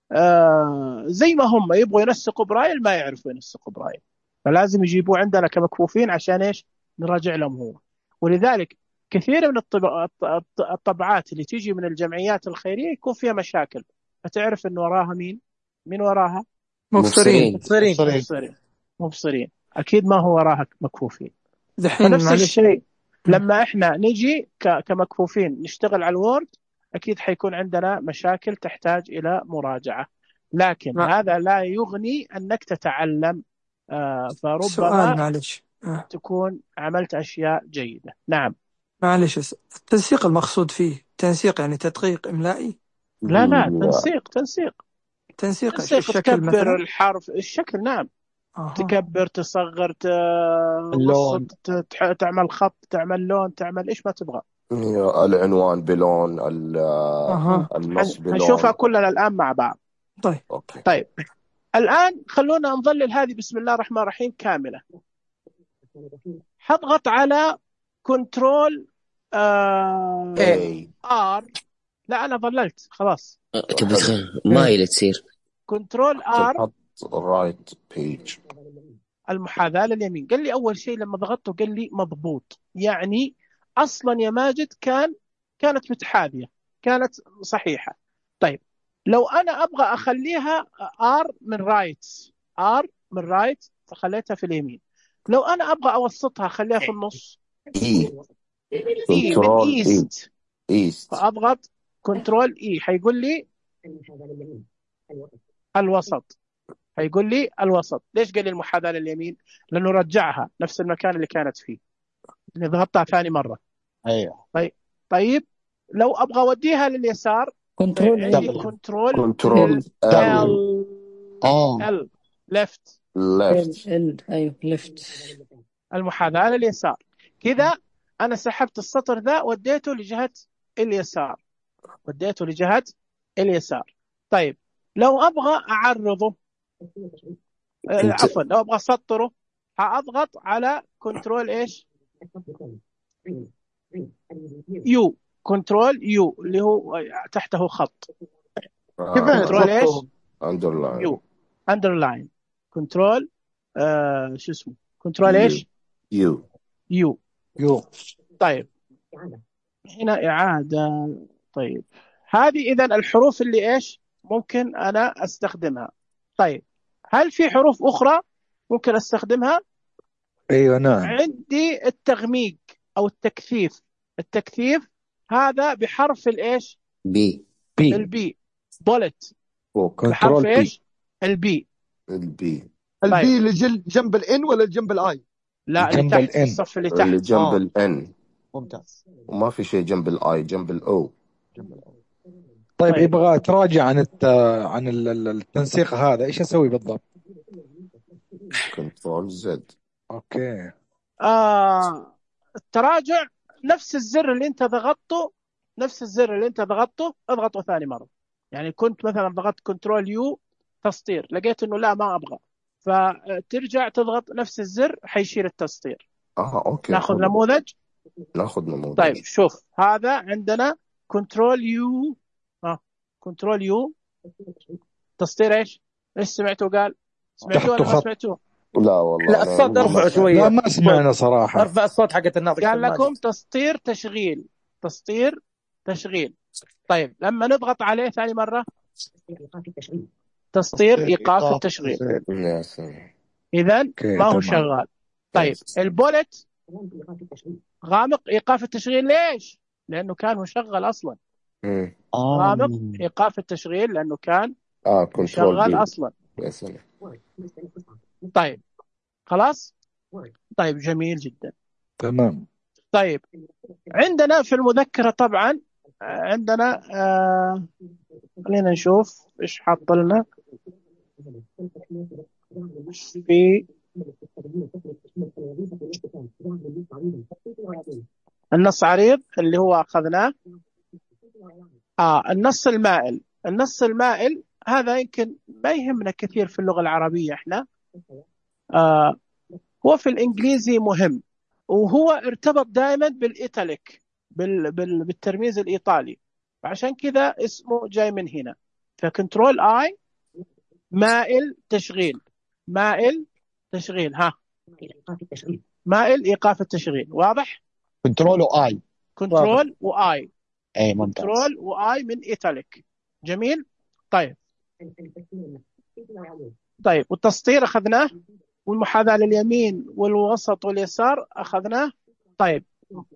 زي ما هم يبغوا ينسقوا برايل ما يعرفوا ينسقوا برايل، فلازم يجيبوا عندنا كمكفوفين عشان إيش، نراجع لهم هو. ولذلك كثير من الطبعات اللي تيجي من الجمعيات الخيرية يكون فيها مشاكل، فتعرف إن وراها مين؟ من وراها؟ مبصرين. مبصرين. مبصرين. مبصرين. مبصرين، أكيد ما هو وراها مكفوفين. دحين فنفس معلش. الشيء لما احنا نجي كمكفوفين نشتغل على الوورد، اكيد حيكون عندنا مشاكل تحتاج الى مراجعة، لكن ما- هذا لا يغني انك تتعلم. سؤال فربما معلش. تكون عملت اشياء جيدة. نعم. معلش التنسيق المقصود فيه تنسيق يعني تدقيق إملائي؟ لا لا. تنسيق تنسيق تنسيق، الشكل تكبر مثلا؟ الحرف، الشكل. نعم، أها. تكبر، تصغر، اللون. توسط، تعمل خط، تعمل لون، تعمل ايش ما تبغى. العنوان بلون، أها. النص هنشوفها بلون. كلنا الآن مع بعض. طيب اوكي. طيب الآن خلونا نظلل هذه بسم الله الرحمن الرحيم كاملة. حضغط على كنترول اي آر. لا أنا ظللت خلاص. تبي مايلة تصير. كنترول آر، تحط رايت بيج. المحاذاة لليمين. قال لي أول شيء لما ضغطته قال لي مضبوط، يعني أصلا يا ماجد كانت متحاذية، كانت صحيحة. طيب لو أنا أبغى أخليها آر من رايت، آر من رايت، فخليتها في اليمين. لو أنا أبغى أوسطها خليها في النص، اي إي من كنترول اي إيست، ايست. فأضغط كنترول إي حيقول لي الوسط. هيقول لي الوسط. ليش قال لي المحاذاة لليمين؟ لأنه رجعها نفس المكان اللي كانت فيه، اللي ضغطتها ثاني مرة. ايوه طيب لو أبغى أوديها لليسار، كنترول عندي دبل. كنترول ال ال ليفت، ليفت. ايوه ليفت. المحاذاة لليسار. كذا أنا سحبت السطر ذا وديته لجهة اليسار، وديته لجهة اليسار. طيب لو أبغى أعرضه، انت عفوا لو أبغى أسطره، هأضغط على كنترول إيش، يو، كنترول يو اللي هو تحته خط. كيف كنترول إيش، تضبطهم؟ اندرلاين. يو، أندرلاين. كنترول شو اسمه، كنترول إيش، يو. يو. يو. طيب هنا إعادة. طيب، هذه إذا الحروف اللي إيش ممكن أنا أستخدمها. طيب، هل في حروف أخرى ممكن أستخدمها؟ ايوه نعم. عندي التغميق أو التكثيف. التكثيف هذا بحرف الإيش؟ بي. بي. البي. بولت فوق بحرف كنترول بي. إيش؟ البي. البي. طيب، البي اللي جنب الان ولا جنب الاي؟ لا، اللي جنب تحت في الان. الصف اللي اللي تحت. جنب الان، ممتاز. وما في شيء جنب الاي، جنب الاو. جنب الاي. طيب طيب، يبغى تراجع عن عن التنسيق هذا، ايش اسوي بالضبط؟ كنترول زد. اوكي. التراجع نفس الزر اللي انت ضغطته، نفس الزر اللي انت ضغطته اضغطه ثاني مره. يعني كنت مثلا ضغطت كنترول يو تسطير، لقيت انه لا ما ابغى، فترجع تضغط نفس الزر حيشيل التسطير. اوكي ناخذ حلو. نموذج. ناخذ طيب نموذج. شوف، هذا عندنا كنترول يو. كنترول يو تسطير ايش؟ ايش سمعتوا قال؟ سمعتوا تحته ولا ما خط. سمعتوا؟ لا والله لا انا الصوت عندي ما ارفعه سمعت. لا شويه. ما سمعنا صراحة. ارفع الصوت حقت الناطق قال دكتور لكم ماجد. تسطير تشغيل. تسطير تشغيل. طيب لما نضغط عليه ثاني مرة، تسطير إيقاف ايقاف التشغيل. التشغيل. يا سلام. إذا اوكي ما هو تمام. شغال. طيب يس. البولت غامق إيقاف التشغيل. ليش؟ لأنه كان مشغل أصلا. مم. غامق إيقاف التشغيل لأنه كان كنترول مشغل بي. أصلا. يا سلام. طيب خلاص. طيب جميل جدا. تمام. طيب عندنا في المذكرة طبعا عندنا خلينا نشوف إيش حاط لنا في النص عريض اللي هو أخذناه. النص المائل. النص المائل هذا يمكن ما يهمنا كثير في اللغة العربية احنا. آه هو في الإنجليزي مهم، وهو ارتبط دائما بالإيتاليك، بالترميز الإيطالي، عشان كذا اسمه جاي من هنا. فكنترول آي مائل تشغيل. مائل تشغيل. مائل إيقاف التشغيل. واضح؟ كنترول واي. واضح. كنترول وآي. اي ممتاز. كنترول وآي من إيتاليك. جميل. طيب. طيب والتسطير أخذناه، والمحاذاة لليمين والوسط واليسار أخذناه. طيب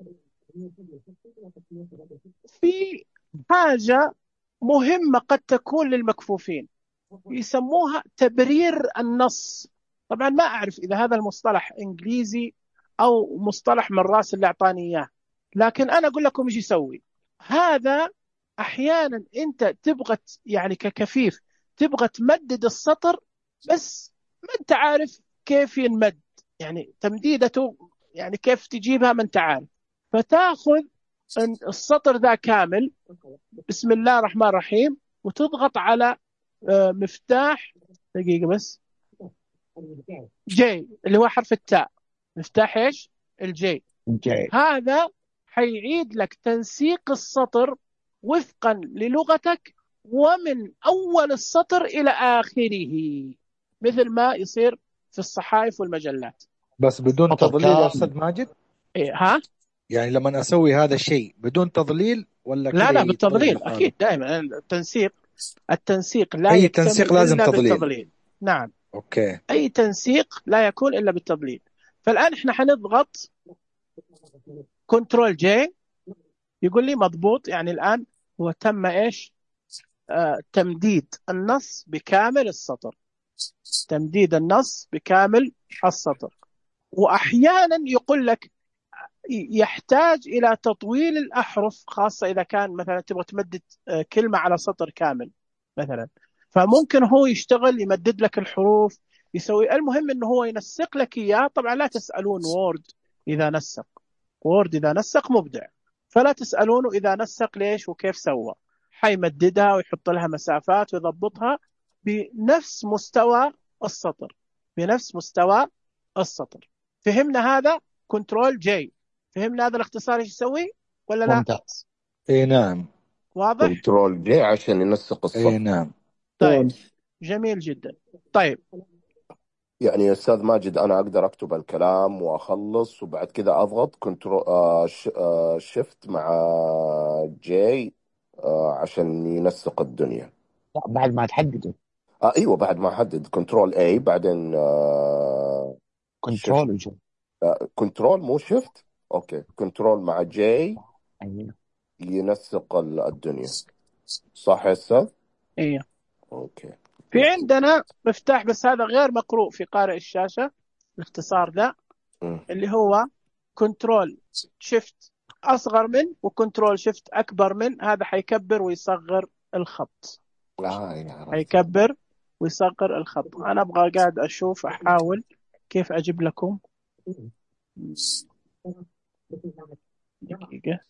في حاجة مهمة قد تكون للمكفوفين، يسموها تبرير النص. طبعا ما أعرف إذا هذا المصطلح إنجليزي أو مصطلح من راس اللي أعطاني إياه، لكن أنا أقول لكم إيش يسوي هذا. أحيانا أنت تبغى يعني ككفيف تبغى تمدد السطر، بس ما أنت عارف كيف ينمد، يعني تمديدته يعني كيف تجيبها ما أنت عارف، فتاخذ السطر ذا كامل بسم الله الرحمن الرحيم وتضغط على مفتاح. دقيقة بس. جي اللي هو حرف التاء. مفتاح ايش؟ الجي. جاي. هذا حيعيد لك تنسيق السطر وفقا للغتك ومن أول السطر إلى آخره، مثل ما يصير في الصحائف والمجلات. بس بدون سطر تضليل يا كامل. استاذ ماجد؟ ها؟ يعني لما اسوي هذا الشيء بدون تضليل ولا لا كذا لا، يتضلل بالتضليل لحاله؟ أكيد. دائما التنسيق لا اي يكتمل تنسيق لازم إلا تضليل. بالتضليل. نعم، اوكي. أي تنسيق لا يكون إلا بالتضليل. فالآن إحنا حنضغط كنترول جي، يقول لي مضبوط. يعني الآن هو تم إيش؟ تمديد النص بكامل السطر. تمديد النص بكامل السطر. وأحيانا يقول لك يحتاج إلى تطويل الأحرف، خاصة إذا كان مثلا تبغى تمدد كلمة على سطر كامل مثلا، فممكن هو يشتغل يمدد لك الحروف، يسوي. المهم إنه هو ينسق لك إياه. طبعا لا تسألون وورد إذا نسق. وورد إذا نسق مبدع، فلا تسألونه إذا نسق ليش وكيف سوى. حيمددها ويحط لها مسافات ويضبطها بنفس مستوى السطر. بنفس مستوى السطر. فهمنا هذا؟ كنترول جي. فهمنا هذا الاختصار ايش يسوي ولا لا؟ ممتاز. اي نعم. واضح؟ كنترول جي عشان ينسق اي الصف. نعم. طيب جميل جدا. طيب يعني يا أستاذ ماجد أنا أقدر أكتب الكلام وأخلص وبعد كذا أضغط كنترول شيفت مع جي عشان ينسق الدنيا. لا بعد ما تحدده أيوة بعد ما أحدد كنترول A بعدين شيفت. كنترول وجو. كنترول مو شيفت. أوكي كنترول مع جي ايوه ينسق الدنيا. صح يا أستاذ؟ ايه أوكي. في عندنا مفتاح بس هذا غير مقروء في قارئ الشاشة، الاختصار ذا مم. اللي هو كنترول شيفت أصغر من وكنترول شيفت أكبر من، هذا حيكبر ويصغر الخط، عرفت. حيكبر ويصغر الخط. أنا أبغى قاعد أشوف أحاول كيف أجيب لكم دقيقة.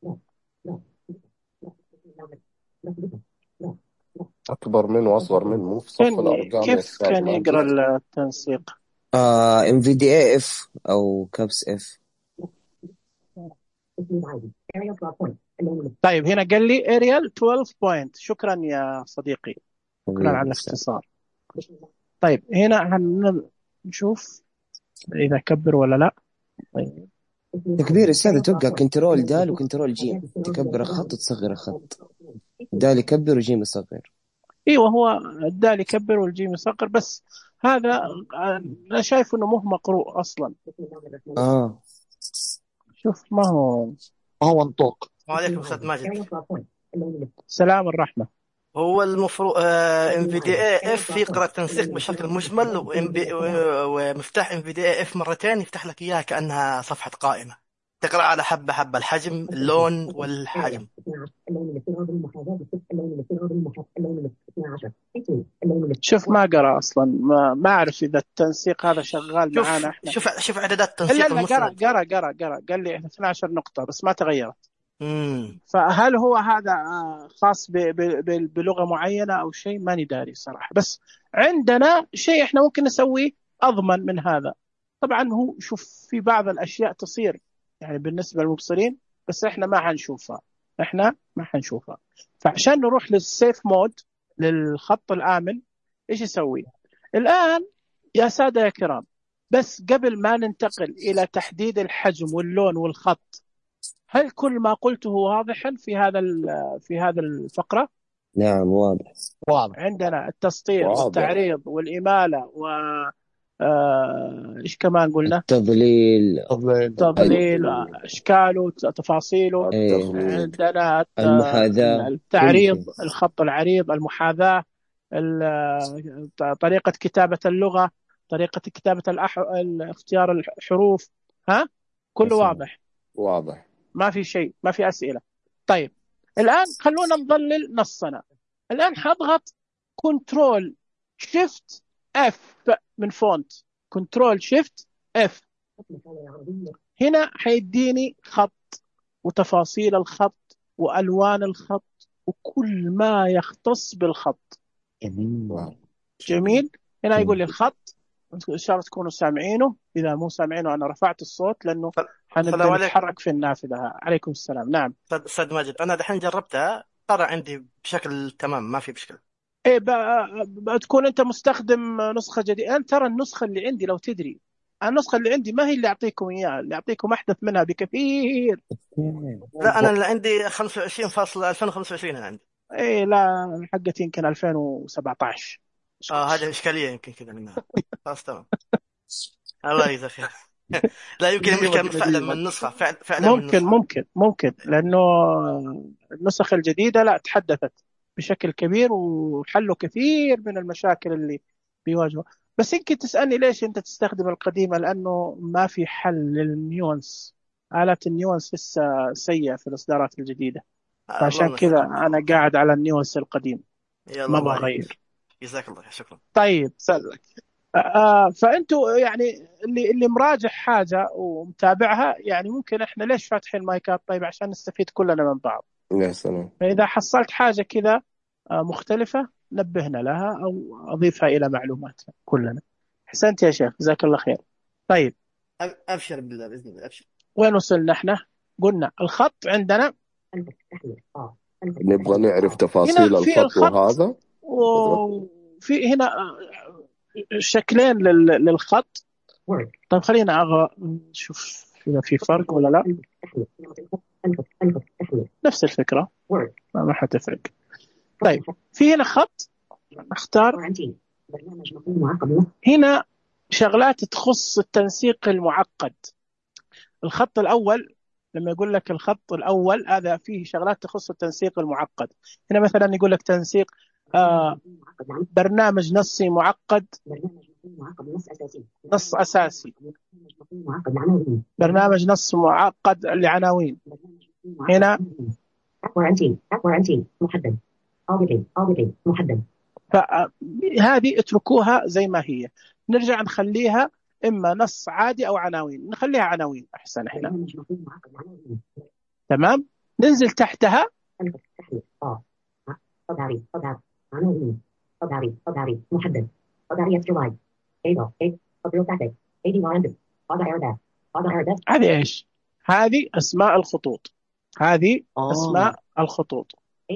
أكبر من وأصغر من مو في صف الأرقام يا كيف أستاذ كان يقرأ ماجد. التنسيق؟ NVDA F أو كابس F. طيب هنا قال لي اريال 12 بوينت. شكرا يا صديقي، شكرا على الاختصار. طيب هنا هنشوف إذا كبر ولا لا. طيب تكبير أستاذ أتوقع كنترول دال وكنترول جيم، تكبر الخط وتصغر الخط. دال يكبر وجيم يصغر. ايوه هو الدال يكبر والجيم يصغر، بس هذا انا شايف انه مو مقروء اصلا. شوف ما هو منطوق. السلام عليكم أستاذ ماجد. سلام الرحمة. هو المفروض NVDA F يقرأ التنسيق بشكل مجمل، ومفتاح NVDA F مرتين يفتح لك إياها كأنها صفحة قائمة، تقرأ على حبة حبة الحجم اللون والحجم. شوف ما قرأ أصلا، ما أعرف إذا التنسيق هذا شغال معانا إحنا. شوف إعدادات التنسيق إلا المستند. قرأ قال لي 12 نقطة بس ما تغيرت. فهل هو هذا خاص بلغة معينة أو شيء؟ ماني داري صراحة، بس عندنا شيء إحنا ممكن نسويه أضمن من هذا. طبعا هو شوف في بعض الأشياء تصير يعني بالنسبة للمبصرين بس إحنا ما حنشوفها. فعشان نروح للسيف مود للخط الآمن إيش يسوي الآن يا سادة يا كرام؟ بس قبل ما ننتقل إلى تحديد الحجم واللون والخط، هل كل ما قلته واضحا في هذا الفقرة؟ نعم واضح. عندنا التسطير واضح. والتعريض والإمالة و إيش كمان قلنا؟ تضليل أشكاله تفاصيله. عندنا المحاذاة، التعريض، الخط العريض، المحاذاة، طريقة كتابة اللغة، طريقة كتابة اختيار الحروف. كله واضح ما في شيء، ما في أسئلة. طيب الآن خلونا نظلل نصنا. الآن حضغط كنترول شيفت اف من فونت، كنترول شيفت اف. هنا حيديني خط وتفاصيل الخط وألوان الخط وكل ما يختص بالخط. جميل. هنا يقول لي الخط، إن شاء الله تكونوا سامعينه، إذا مو سامعينه أنا رفعت الصوت لأنه حنبدأ نتحرك في النافذة. عليكم السلام. نعم أستاذ ماجد، أنا دحين جربتها قرأ عندي بشكل تمام ما في مشكلة. إيه بتكون أنت مستخدم نسخة جديدة. أنت ترى النسخة اللي عندي لو تدري، النسخة اللي عندي ما هي اللي أعطيكم إياها، اللي أعطيكم أحدث منها بكثير. لا أنا اللي عندي 25/2025 أنا عندي. إيه لا حقتي يمكن 2017. هذه إشكالية يمكن كذا منها. خلاص تمام. الله يجزاك خير. لا يمكن المشكلة فعلا من النسخة، فعلا ممكن لأنه النسخ الجديدة لا تحدثت بشكل كبير وحلوا كثير من المشاكل اللي بيواجهوا. بس يمكن تسألني ليش أنت تستخدم القديمة؟ لأنه ما في حل للنيوانس، آلة النيوانس لسه سيئة في الإصدارات الجديدة، عشان كذا أنا قاعد على النيوانس القديم ما بغير. جزاك الله شكرا. طيب فأنتوا يعني اللي مراجع حاجة ومتابعها يعني ممكن إحنا ليش فاتحين المايكات؟ طيب عشان نستفيد كلنا من بعض. يا سلام. فإذا حصلت حاجة كذا مختلفة نبهنا لها أو أضيفها إلى معلوماتنا كلنا. حسنت يا شيخ، جزاك الله خير. طيب أبشر بالله بإذن الله. أبشر. وين وصلنا إحنا؟ قلنا الخط عندنا، نبغى نعرف تفاصيل الخط وهذا. وفي هنا شكلين للخط. طيب خلينا نشوف إذا في فرق ولا لا. نفس الفكرة، ما حتفرق. طيب في هنا خط، اختار هنا شغلات تخص التنسيق المعقد. الخط الأول لما يقول لك الخط الأول هذا فيه شغلات تخص التنسيق المعقد. هنا مثلا يقول لك تنسيق برنامج نصي معقد، نص أساسي، برنامج نص معقد لعناوين. هنا فهذه اتركوها زي ما هي. نرجع نخليها إما نص عادي أو عناوين. نخليها عناوين أحسن. إحنا تمام. ننزل تحتها هذه إيش؟ هذه أسماء الخطوط. هذه أسماء الخطوط.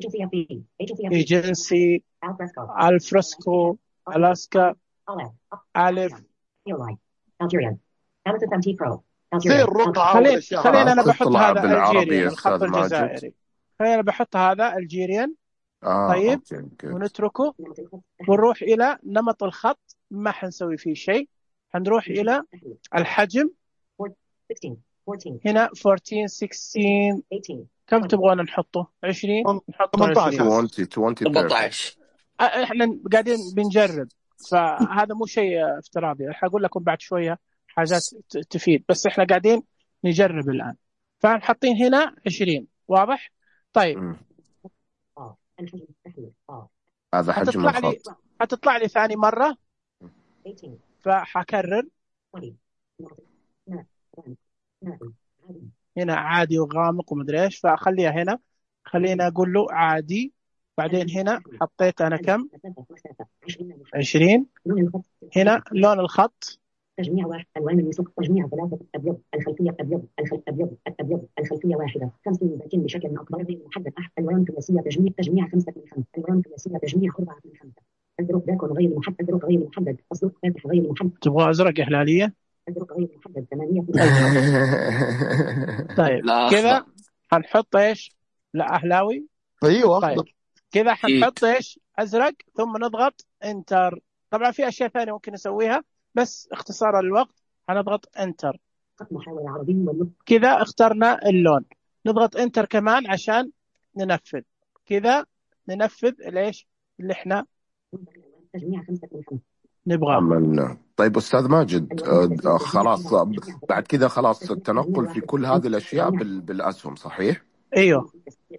ايجنسي، الفريسكو، ألاسكا، ألف. زي الرقعة والأشياء خلينا أنا خط بحط لها هذا بالعربي الجيريان، يا الخط أستاذ ماجد. الجزائري. خلينا بحط هذا الجيريان. طيب أوكي good. ونتركه ونروح إلى نمط الخط. ما حنسوي فيه شيء. حنروح إلى الحجم. هنا 14 16 كم تبغون نحطه؟ 20 نحطه 18 20 18. احنا قاعدين بنجرب، فهذا مو شيء افتراضي. راح اقول لكم بعد شويه حاجات تفيد، بس احنا قاعدين نجرب الان. فحاطين هنا 20. واضح؟ طيب هذا حجم الخط. حتطلع لي ثاني مره، فحكرر. هنا عادي وغامق ومدري ايش، فاخليها هنا. خلينا اقول له عادي. بعدين هنا حطيت انا كم؟ 20. هنا لون الخط تجميع واحد، الوان الوثوق، تجميع ثلاثة أبيض، الخلفية أبيض، أبيض، الخلفية واحدة، 5 باكين بشكل أكبر غير محدد، الوان ثلاثية، تجميع 5 من 5، الوان ثلاثية، تجميع 4 من 5، الدروب باكون غير محدد، الدروب غير محدد، الصوت فاتح غير محدد. تبغى أزرق إحلالية؟ الدروب غير محدد 8. طيب كذا حنحط إيش؟ لا أهلاوي. أيوة. طيب كذا حنحط إيش؟ أزرق، ثم نضغط انتر. طبعا في أشياء ثانية ممكن نسويها، بس اختصارا للوقت هنضغط انتر. كذا اخترنا اللون. نضغط انتر كمان عشان ننفذ. كذا ننفذ ليش اللي احنا نبغاه. عملنا. طيب أستاذ ماجد، خلاص بعد كذا خلاص التنقل في كل هذه الأشياء بالأسهم صحيح؟ ايوه.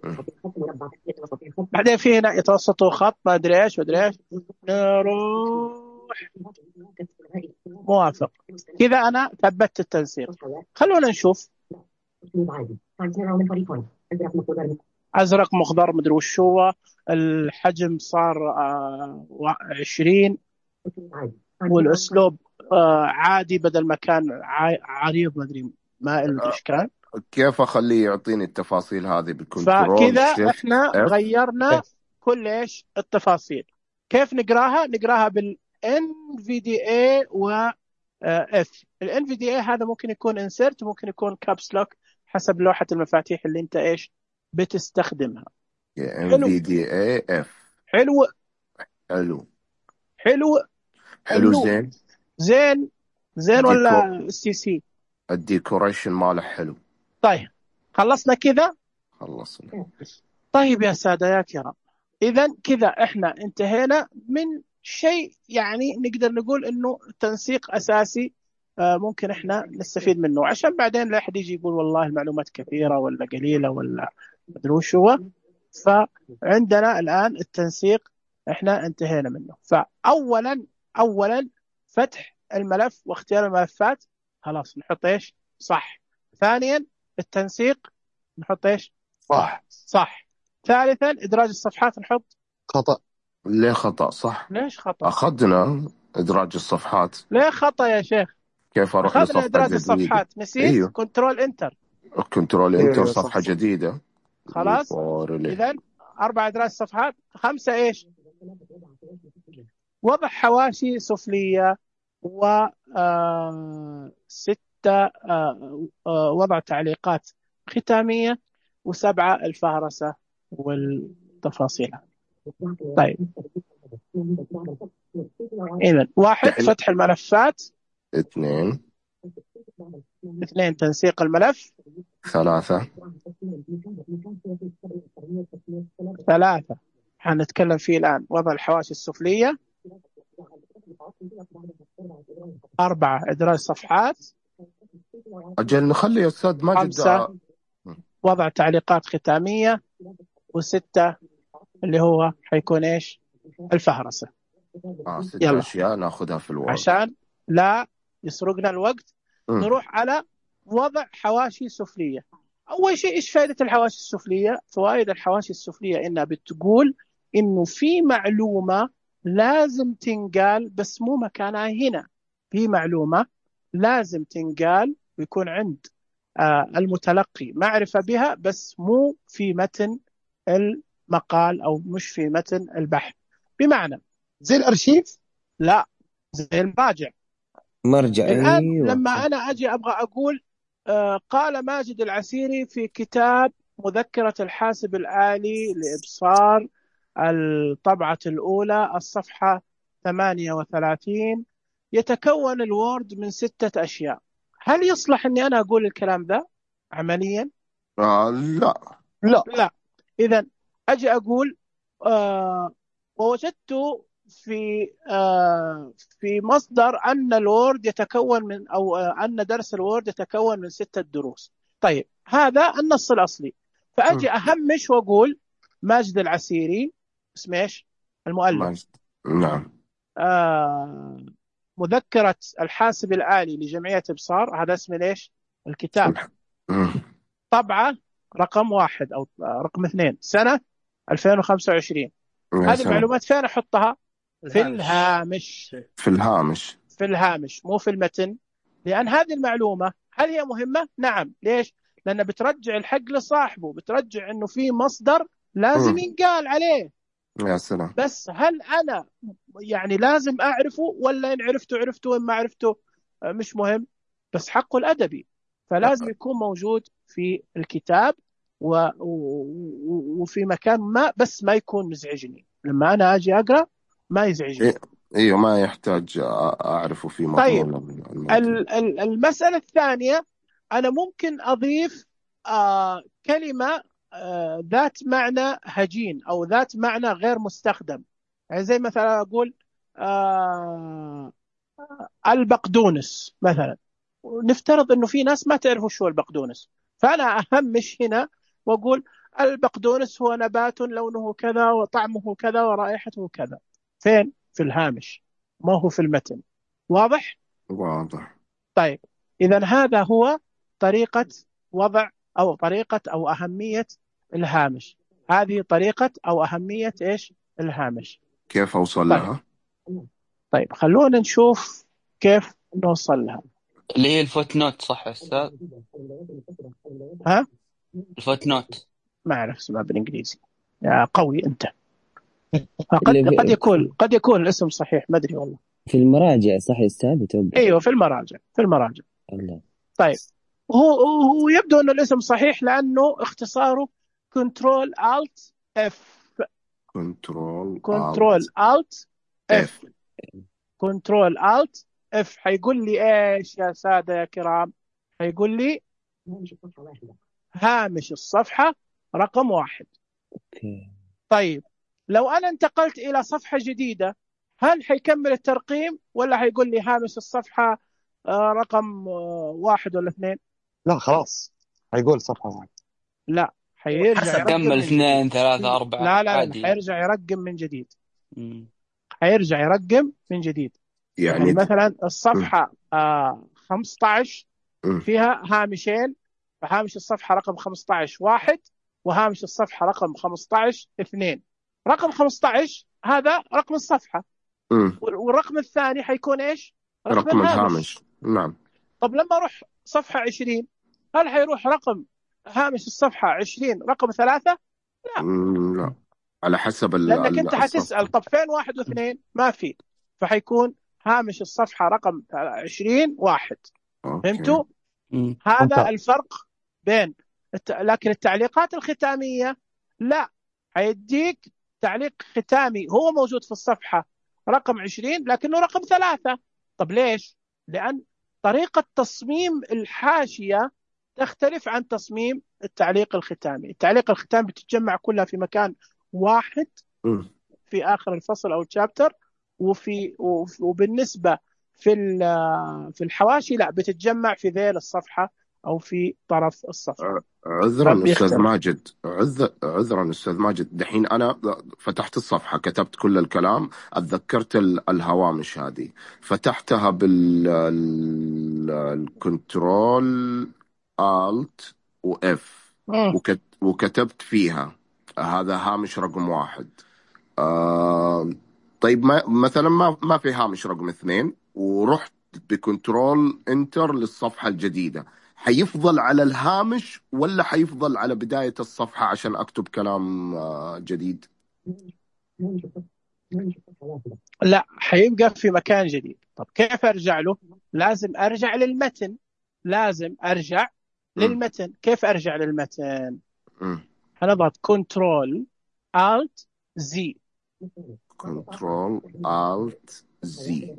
بعدين في هنا يتوسطوا خط ما ادري ايش وادري ايش. نروح موافق. كذا انا ثبتت التنسيق. خلونا نشوف. ازرق مخضر مدري وش هو. الحجم صار 20، والاسلوب عادي بدل ما كان عريض مدري مائل مدري ايش كان. كيف اخليه يعطيني التفاصيل هذه بالكنترول؟ فكذا احنا غيرنا كل ايش التفاصيل. كيف نقراها بالNVDA و F. الNVDA هذا ممكن يكون insert، ممكن يكون caps lock حسب لوحة المفاتيح اللي انت ايش بتستخدمها. NVDA F. حلو. زين ولا CC؟ الديكوريشن ماله حلو. طيب خلصنا كذا. خلصنا. طيب يا سادة يا كرام، إذا كذا إحنا انتهينا من شيء يعني نقدر نقول إنه تنسيق أساسي ممكن إحنا نستفيد منه، عشان بعدين لا أحد يجي يقول والله المعلومات كثيرة ولا قليلة ولا مدري وش هو. فعندنا الآن التنسيق إحنا انتهينا منه. فأولا فتح الملف واختيار الملفات، خلاص نحط إيش صح. ثانيا التنسيق نحط إيش صح. ثالثا إدراج الصفحات نحط خطأ. ليه خطأ؟ صح. ليش خطأ؟ أخذنا إدراج الصفحات. ليه خطأ يا شيخ؟ كيف أروح لصفحة إدراج جديدة؟ الصفحات نسيت. أيوه. كنترول انتر صفحة جديدة. خلاص. إذن 4 إدراج صفحات. 5 إيش وضع حواشي سفلية، و 6 وضع تعليقات ختامية، و7 الفهرسة والتفاصيل. طيب إذن 1 تحل فتح الملفات، 2 2 تنسيق الملف، 3 3 حنتكلم فيه الآن وضع الحواشي السفلية، 4 إدراج صفحات، أجل نخلي يا أستاذ ماجد 5 وضع تعليقات ختامية، و6 اللي هو حيكون إيش؟ الفهرسة. 6 يلا أشياء ناخذها في الوورد. عشان لا يسرقنا الوقت نروح على وضع حواشي سفلية. أول شيء إيش فائدة الحواشي السفلية؟ فوائد الحواشي السفلية إنها بتقول إنه في معلومة لازم تنقال بس مو مكانها هنا. في معلومة لازم تنقال ويكون عند المتلقي معرفة بها، بس مو في متن المقال أو مش في متن البحث. بمعنى زي الارشيف. لا، زي المراجع. مرجع. الآن ايوه لما أنا أجي أبغى أقول قال ماجد العسيري في كتاب مذكرة الحاسب الآلي لإبصار الطبعة الأولى الصفحة 38 يتكون الوورد من 6 أشياء. هل يصلح أني أنا أقول الكلام ذا عمليا؟ لا. لا. إذن أجي أقول ووجدت في مصدر أن الوورد يتكون من، أو أن درس الوورد يتكون من 6 دروس. طيب هذا النص الأصلي، فأجي أهمش وأقول ماجد العسيري اسم إيش؟ المؤلف. ماجد. نعم. مذكرة الحاسب الآلي لجمعية إبصار، هذا اسم إيش؟ الكتاب. طبعة رقم 1 أو رقم 2 سنة 2025. هذه المعلومات فين أحطها؟ في الهامش. في الهامش مو في المتن، لأن هذه المعلومة هل هي مهمة؟ نعم. ليش؟ لأن بترجع الحق لصاحبه، بترجع إنه في مصدر لازم ينقال عليه. يا سلام. بس هل أنا يعني لازم أعرفه، ولا إن عرفته وإن ما عرفته مش مهم؟ بس حقه الأدبي، فلازم يكون موجود في الكتاب وفي مكان ما، بس ما يكون مزعجني لما أنا أجي أقرأ، ما يزعجني. ايوه ما يحتاج اعرفه في مضمون. طيب المسألة الثانية، أنا ممكن أضيف كلمة ذات معنى هجين أو ذات معنى غير مستخدم. يعني زي مثلا أقول البقدونس مثلا، نفترض أنه في ناس ما تعرفوا شو البقدونس، فأنا أهمش هنا وأقول البقدونس هو نبات لونه كذا وطعمه كذا ورائحته كذا. فين؟ في الهامش، ما هو في المتن. واضح؟ واضح. طيب إذا هذا هو طريقة وضع أو طريقة أو أهمية الهامش. هذه طريقة أو أهمية إيش؟ الهامش. كيف أوصل لها؟ طيب خلونا نشوف كيف نوصل لها. اللي هي الفوت نوت، صح يا أستاذ؟ ها؟ الفوت نوت ما أعرف اسمها بالإنجليزي. يا قوي أنت. قد يكون الاسم صحيح، ما أدري والله. في المراجع صح يا أستاذ؟ أيوه في المراجع. الله. طيب هو يبدو أن الاسم صحيح لأنه اختصاره كنترول آلت اف. كنترول آلت اف. كنترول آلت اف. حيقول لي ايش يا سادة يا كرام؟ حيقول لي هامش الصفحة رقم 1. طيب لو أنا انتقلت إلى صفحة جديدة، هل حيكمل الترقيم ولا حيقول لي هامش الصفحة رقم 1 ولا 2؟ لا خلاص حيقول صفحة 1. لا، حيرجع كمل 2 3 4. لا حيرجع يرقم من جديد. حيرجع يرقم من جديد. يعني مثلا الصفحة 15 فيها هامشين، فهامش الصفحة رقم 15 1، وهامش الصفحة رقم 15 2. رقم 15 هذا رقم الصفحة، والرقم الثاني حيكون ايش؟ رقم الهامش. نعم. طب لما اروح صفحة 20، هل حيروح رقم هامش الصفحة 20 رقم 3؟ لا. لا، على حسب لأنك أنت حتسأل طب فين 1 و2؟ ما في. فحيكون هامش الصفحة رقم 20 واحد. اوكي. فهمتوا؟ مم. هذا ممتاز. الفرق بين لكن التعليقات الختامية لا، حيديك تعليق ختامي هو موجود في الصفحة رقم 20 لكنه رقم 3. طب ليش؟ لأن طريقة تصميم الحاشية تختلف عن تصميم التعليق الختامي. التعليق الختامي بتتجمع كلها في مكان واحد مم. في آخر الفصل أو الشابتر، وبالنسبة في الحواشي لا، بتتجمع في ذيل الصفحة أو في طرف الصفحة، عذرا استاذ فبيختلف. ماجد، عذرا استاذ ماجد، دحين انا فتحت الصفحه كتبت كل الكلام، اتذكرت الهوامش هذه، فتحتها بالكنترول الت واف مم. وكتبت فيها هذا هامش رقم 1. طيب مثلا ما في هامش رقم 2 ورحت بكنترول انتر للصفحة الجديدة، حيفضل على الهامش ولا حيفضل على بداية الصفحة عشان أكتب كلام جديد؟ لا، حيبقى في مكان جديد. طب كيف أرجع له؟ لازم أرجع للمتن، لازم أرجع مم. للمتن. كيف أرجع للمتن؟ مم. هنضغط كنترول الت زي. كنترول الت زي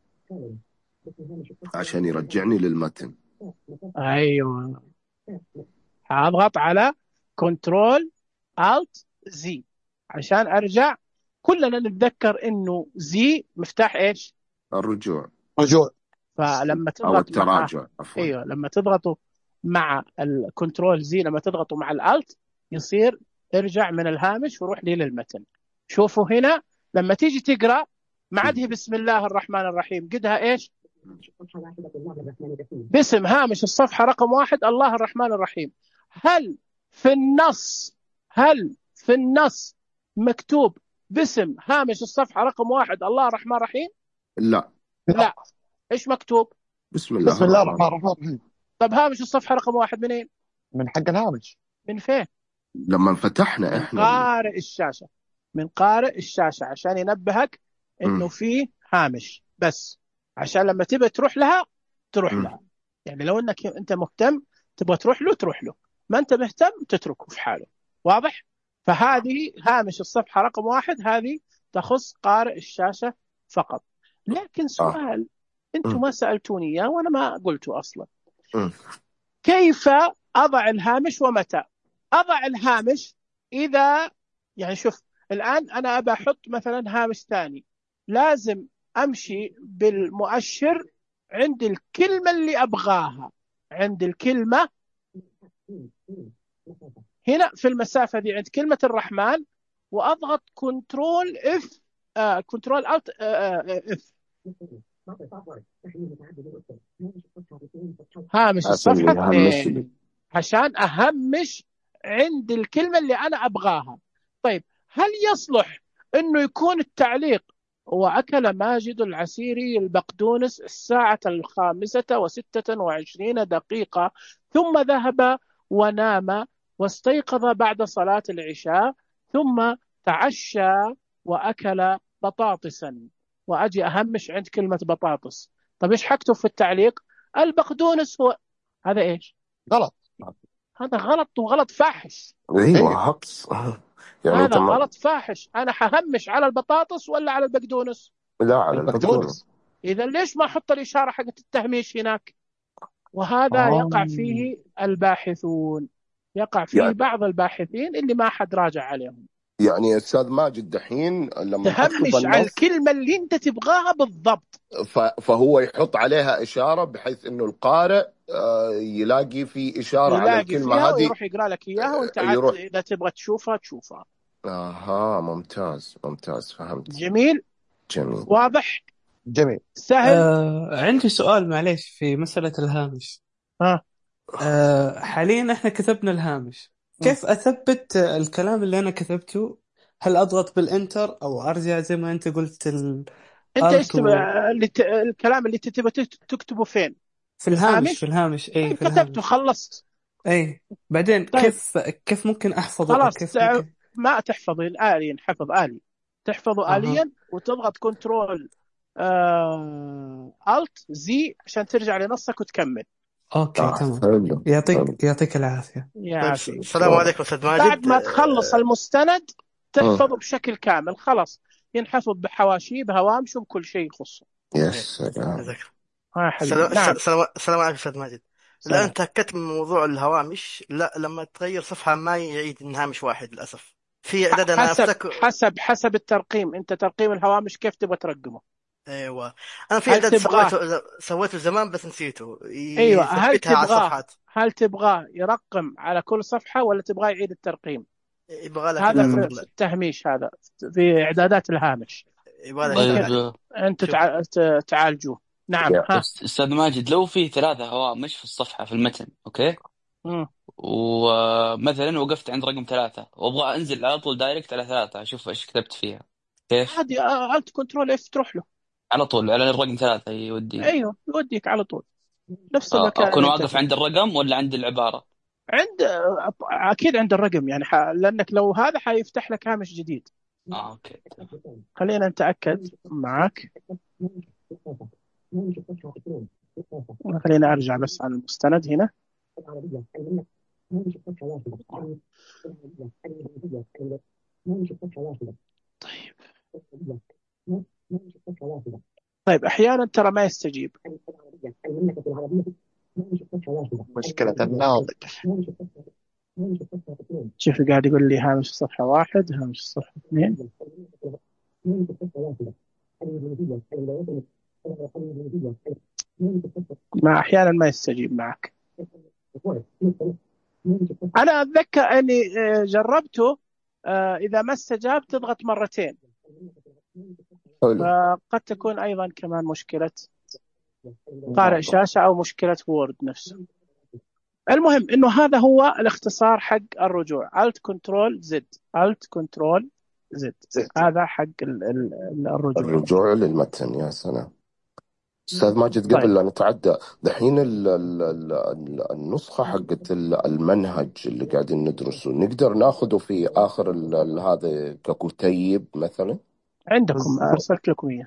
عشان يرجعني للمتن. أيوة، هضغط على كنترول الت زي عشان أرجع. كلنا نتذكر إنه زي مفتاح إيش؟ الرجوع رجوع. فلما أو تضغط مع التراجع عفوا. ايوه، لما تضغطوا مع الكنترول زي، لما تضغطوا مع الالت يصير ارجع من الهامش وروح لي للمتن. شوفوا هنا لما تيجي تقرا ما عاد هي بسم الله الرحمن الرحيم، قدها ايش؟ باسم هامش الصفحه رقم 1 الله الرحمن الرحيم. هل في النص مكتوب باسم هامش الصفحه رقم 1 الله الرحمن الرحيم؟ لا، لا. ايش مكتوب؟ بسم الله بسم الله الرحمن الرحمن الرحيم. الرحيم. طب هامش الصفحه رقم 1 منين؟ من حق الهامش. من فين؟ لما فتحنا من احنا قارئ الشاشة، من قارئ الشاشة، عشان ينبهك انه مم. في هامش، بس عشان لما تبى تروح لها تروح مم. لها. يعني لو انك انت مهتم تبغى تروح له تروح له، ما انت مهتم تتركه في حاله. واضح؟ فهذه هامش الصفحة رقم 1 هذه تخص قارئ الشاشة فقط. لكن سؤال انتم مم. ما سألتوني اياه وانا ما قلته اصلا، مم. كيف اضع الهامش ومتى اضع الهامش؟ اذا يعني شوف الآن أنا أبى أحط مثلا هامش ثاني، لازم أمشي بالمؤشر عند الكلمة اللي أبغاها، عند الكلمة هنا في المسافة دي عند كلمة الرحمن، وأضغط كنترول اف كنترول الت اف هامش عشان الصفحة يهمش 2 لي. عشان أهمش عند الكلمة اللي أنا أبغاها. طيب هل يصلح أنه يكون التعليق وأكل ماجد العسيري البقدونس الساعة 5:26 ثم ذهب ونام واستيقظ بعد صلاة العشاء ثم تعشى وأكل بطاطسا، وأجي أهمش عند كلمة بطاطس؟ طيب إيش حكتب في التعليق؟ البقدونس هو هذا إيش؟ غلط. هذا غلط، وغلط فاحش. ايوه ايوه هقص. يعني انت هذا غلط فاحش. أنا حهمش على البطاطس ولا على البقدونس؟ لا، على البقدونس. البقدونس. إذا ليش ما أحط الإشارة حقت التهميش هناك؟ وهذا يقع فيه الباحثون، يقع فيه يعني بعض الباحثين اللي ما حد راجع عليهم. يعني استاذ ماجد دحين لما اكتب تهمش على النص الكلمة اللي أنت تبغاها بالضبط، فهو يحط عليها اشاره بحيث انه القارئ يلاقي في اشاره على يلاقي الكلمه فيها هذه ويروح يقرأ لك إياها، وأنت عاد يروح. إذا تبغى تشوفها تشوفها. اها، ممتاز فهمت. جميل، جميل. واضح، جميل. سهل. عندي سؤال معليش في مسألة الهامش. ها حاليا احنا كتبنا الهامش، كيف أثبت الكلام اللي أنا كتبته؟ هل أضغط بالإنتر أو أرجع زي ما أنت قلت أنت ايش الألت الكلام اللي تبغى تكتبه فين؟ في الهامش؟ في الهامش. الهامش أي طيب في كتبته الهامش خلصت. أي. بعدين طيب كيف ممكن أحفظه أو خلاص كيف ممكن ما تحفظ آلي، نحفظ آلي، تحفظه أها آليا وتضغط كنترول الت زي عشان ترجع لنصك وتكمل. اوكي تمام. حلو حلو. يعطيك العافية. يا طيب عافية. السلام عليكم استاذ بعد ماجد. ما تخلص المستند تحفظه بشكل كامل، خلاص ينحفظ بحواشيه بهوامشه بكل شيء يخصه. يا زين سلام. جزاك ها حبيبي. السلام. نعم. السلام عليكم استاذ ماجد. الان سلام. تأكدت من موضوع الهوامش. لا، لما تغير صفحة ما يعيد الهامش واحد للاسف. في اعداد انا حسب الترقيم. انت ترقيم الهوامش كيف تبغى ترقمه؟ ايوه، انا في هل اعداد تبغاه سويته زمان بس نسيته ايوه هل يثبتها على تبغاه الصفحات. هل تبغاه يرقم على كل صفحة ولا تبغاه يعيد الترقيم؟ يبغى لها هذا كذا في تقريبا. التهميش، هذا في اعدادات الهامش، يبغى لها ممكن كذا. انتم شوف تعالجوه. نعم. يا ها. أستاذ ماجد، لو في 3 هوامش في الصفحة في المتن، أوكي، مم. ومثلا وقفت عند رقم 3 وأبغى أنزل على طول دايركت على 3 أشوف إيش كتبت فيها، كيف؟ عادي الت كنترول اف تروح له على طول على الرقم 3 يوديني. ايوه يوديك على طول نفس المكان أكون اللي انت واقف فيه. عند الرقم ولا عند العبارة؟ عند اكيد عند الرقم يعني لانك لو هذا حيفتح لك هامش جديد. أوكي. خلينا نتاكد معك. خلينا ارجع بس على المستند هنا. طيب احيانا ترى ما يستجيب. مشكلة الناطق. شوف قاعد يقول لي هامش صفحة 1 هامش صفحة 2. ما أحيانا ما يستجيب معك. أنا أتذكر أني جربته، إذا ما استجاب تضغط مرتين، حلو. فقد تكون أيضا كمان مشكلة قارئ شاشة أو مشكلة وورد نفسه. المهم إنه هذا هو الاختصار حق الرجوع. Alt Control Z Alt Control Z هذا حق الرجوع. الرجوع للمتن. يا سلام. أستاذ ماجد، قبل طيب لا نتعدى دحين النسخة حقت المنهج اللي قاعدين ندرسه نقدر ناخده في آخر هذا ككتيب مثلا؟ عندكم أرسلت لكم إياه.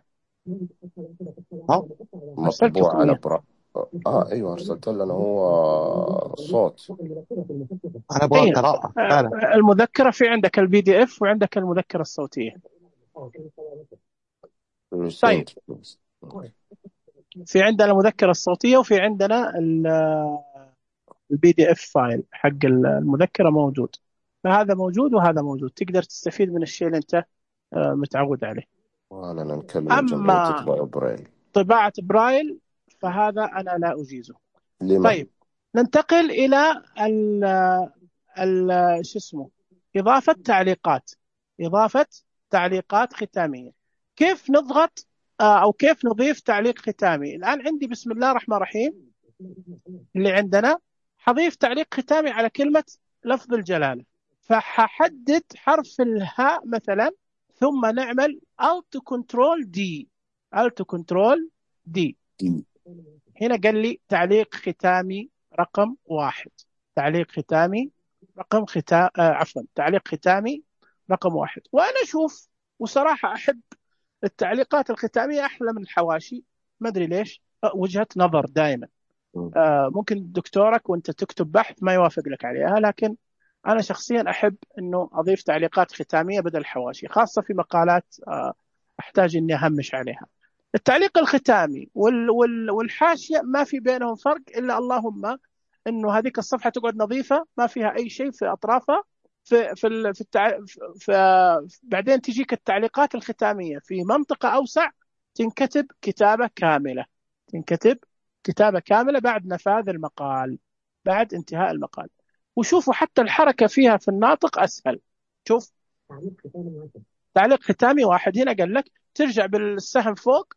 أرسلت مطبوع لكم على إياه. ايوه ارسلت لنا هو صوت. أنا أبغى إيه قراءة فعلا. المذكرة في عندك PDF وعندك المذكرة الصوتية. طيب في عندنا المذكرة الصوتية وفي عندنا PDF فايل حق المذكرة موجود، فهذا موجود وهذا موجود، تقدر تستفيد من الشيء اللي أنت متعود عليه. وأنا نكلم جمعية أما طباعة برايل. طباعة برايل فهذا أنا لا أجيزه. لما؟ طيب ننتقل إلى شو اسمه إضافة تعليقات. إضافة تعليقات ختامية. كيف نضغط أو كيف نضيف تعليق ختامي؟ الآن عندي بسم الله الرحمن الرحيم اللي عندنا حضيف تعليق ختامي على كلمة لفظ الجلالة، فححدد حرف الهاء مثلا، ثم نعمل Alt Control D. Alt Control D. هنا قال لي تعليق ختامي رقم 1. تعليق ختامي رقم عفوا تعليق ختامي رقم 1. وأنا أشوف وصراحة أحب التعليقات الختامية أحلى من الحواشي، ما أدري ليش، وجهة نظر دائما. ممكن دكتورك وأنت تكتب بحث ما يوافق لك عليها، لكن أنا شخصيا أحب أنه أضيف تعليقات ختامية بدل الحواشي، خاصة في مقالات أحتاج أني أهمش عليها. التعليق الختامي والحاشية ما في بينهم فرق، إلا اللهم أنه هذيك الصفحة تقعد نظيفة ما فيها أي شيء في أطرافها. بعدين تجيك التعليقات الختامية في منطقة أوسع، تنكتب كتابة كاملة. تنكتب كتابة كاملة بعد نفاذ المقال، بعد انتهاء المقال. وشوفوا حتى الحركة فيها في الناطق أسهل. شوف تعليق ختامي 1. هنا قال لك ترجع بالسهم فوق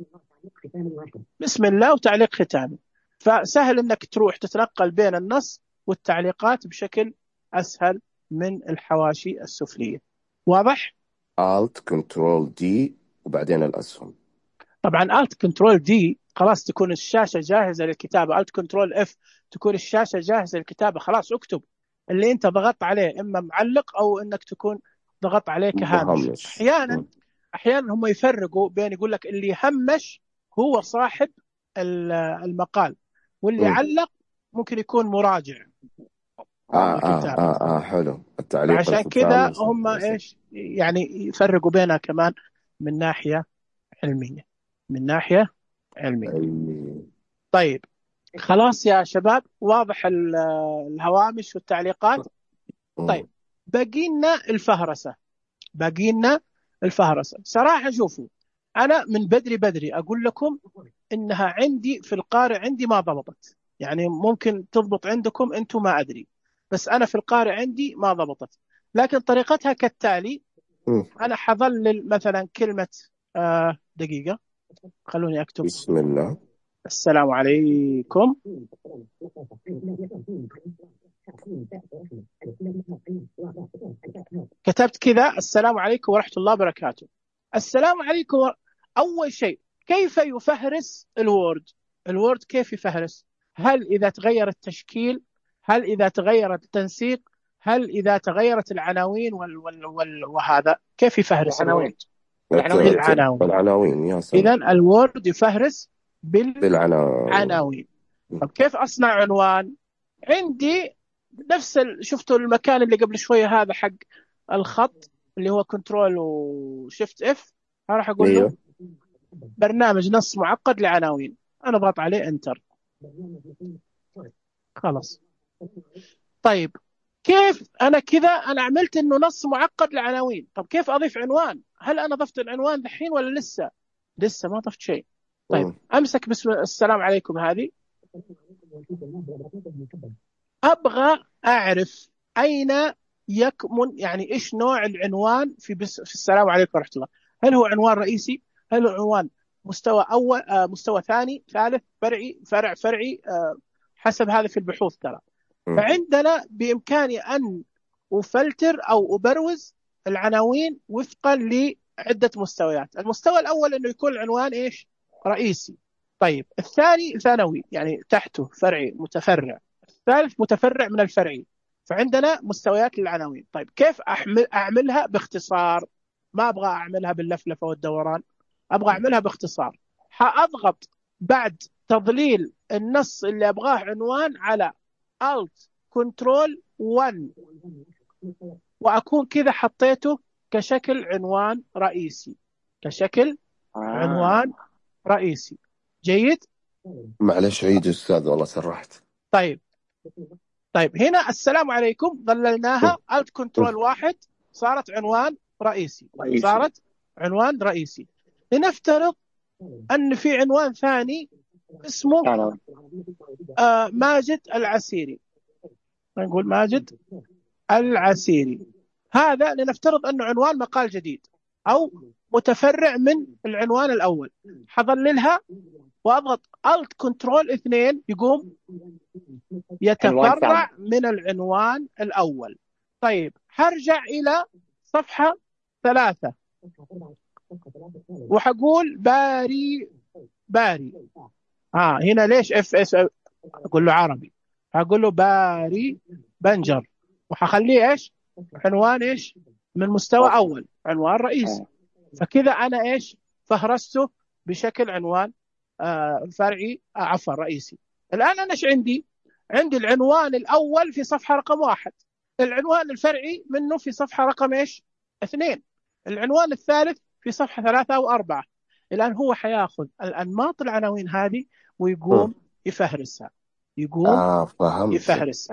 بسم الله وتعليق ختامي، فسهل انك تروح تتنقل بين النص والتعليقات بشكل اسهل من الحواشي السفلية. واضح؟ Alt Control D وبعدين الأسهم. طبعا Alt Control D خلاص تكون الشاشة جاهزة للكتابة. Alt Control F تكون الشاشة جاهزة للكتابة، خلاص اكتب اللي انت ضغطت عليه، اما معلق او انك تكون ضغط عليه كهامش. أحيانا هم يفرقوا بين، يقول لك اللي همش هو صاحب المقال، واللي مم. علق ممكن يكون مراجع الكتاب. حلو التعليق فعشان الختامي كذا هم إيش يعني يفرقوا بينها كمان من ناحية علمية، من ناحية علمية. علمي. طيب خلاص يا شباب، واضح الهوامش والتعليقات. طيب باقي لنا الفهرسة، باقي لنا الفهرسة. صراحة شوفوا، أنا من بدري أقول لكم إنها عندي في القارئ عندي ما ضبطت، يعني ممكن تضبط عندكم أنتم ما أدري، بس أنا في القارئ عندي ما ضبطت. لكن طريقتها كالتالي: أنا حظلل مثلا كلمة دقيقة، خلوني أكتب بسم الله. السلام عليكم. كتبت كذا السلام عليكم ورحمة الله وبركاته. السلام عليكم أول شيء كيف يفهرس الوورد؟ الوورد كيف يفهرس؟ هل إذا تغير التشكيل؟ هل إذا تغير التنسيق؟ هل إذا تغيرت العناوين وهذا كيف يفهرس العناوين الوورد؟ بالعناوين. العناوين يا سلام. إذا الوورد يفهرس بالعناوين. بالعناوين. طب كيف أصنع عنوان؟ عندي نفس شفتوا المكان اللي قبل شوية هذا حق الخط اللي هو كنترول وشيفت اف، راح اقول له ايوه. برنامج نص معقد لعناوين، انا اضغط عليه انتر، خلاص. طيب كيف انا كذا انا عملت انه نص معقد لعناوين. طب كيف اضيف عنوان؟ هل انا ضفت العنوان دحين ولا لسه ما ضفت شيء. طيب امسك بسم السلام عليكم هذه، ابغى اعرف اين يكمن، يعني ايش نوع العنوان في السلام عليكم ورحمه الله. هل هو عنوان رئيسي؟ هل هو عنوان مستوى اول، مستوى ثاني، ثالث، فرعي، فرعي، حسب هذا في البحوث ترى. فعندنا بامكاني ان افلتر او ابروز العناوين وفقا لعده مستويات. المستوى الاول انه يكون العنوان ايش؟ رئيسي. طيب الثاني ثانوي، يعني تحته فرعي متفرع. الثالث متفرع من الفرعي. فعندنا مستويات للعناوين. طيب كيف أعملها باختصار؟ ما أبغى أعملها باللفلفة والدوران، أبغى أعملها باختصار. حأضغط بعد تضليل النص اللي أبغاه عنوان على Alt Control 1، وأكون كذا حطيته كشكل عنوان رئيسي، كشكل عنوان رئيسي. جيد؟ معلش عيد أستاذ والله سرحت. طيب هنا السلام عليكم ظللناها Alt كنترول 1، صارت عنوان رئيسي، صارت عنوان رئيسي. لنفترض أن في عنوان ثاني اسمه ماجد العسيري، نقول ماجد العسيري. هذا لنفترض أنه عنوان مقال جديد أو متفرع من العنوان الأول. حظللها وأضغط Alt كنترول 2، يقوم يتفرع من العنوان الأول. طيب هرجع إلى صفحة 3 وحقول باري. هنا ليش FS؟ أقول له عربي، هقول له باري بنجر، وحخليه إيش؟ عنوان إيش؟ من مستوى أول، عنوان رئيسي. فكذا أنا إيش؟ فهرسته بشكل عنوان فرعي، عفوا رئيسي. الآن أنا إيش عندي العنوان الأول في صفحة رقم 1، العنوان الفرعي منه في صفحة رقم إيش؟ 2، العنوان الثالث في صفحة 3 أو 4. الآن هو حياخذ الأنماط العناوين هذه ويقوم يفهرسها، يفهرسها.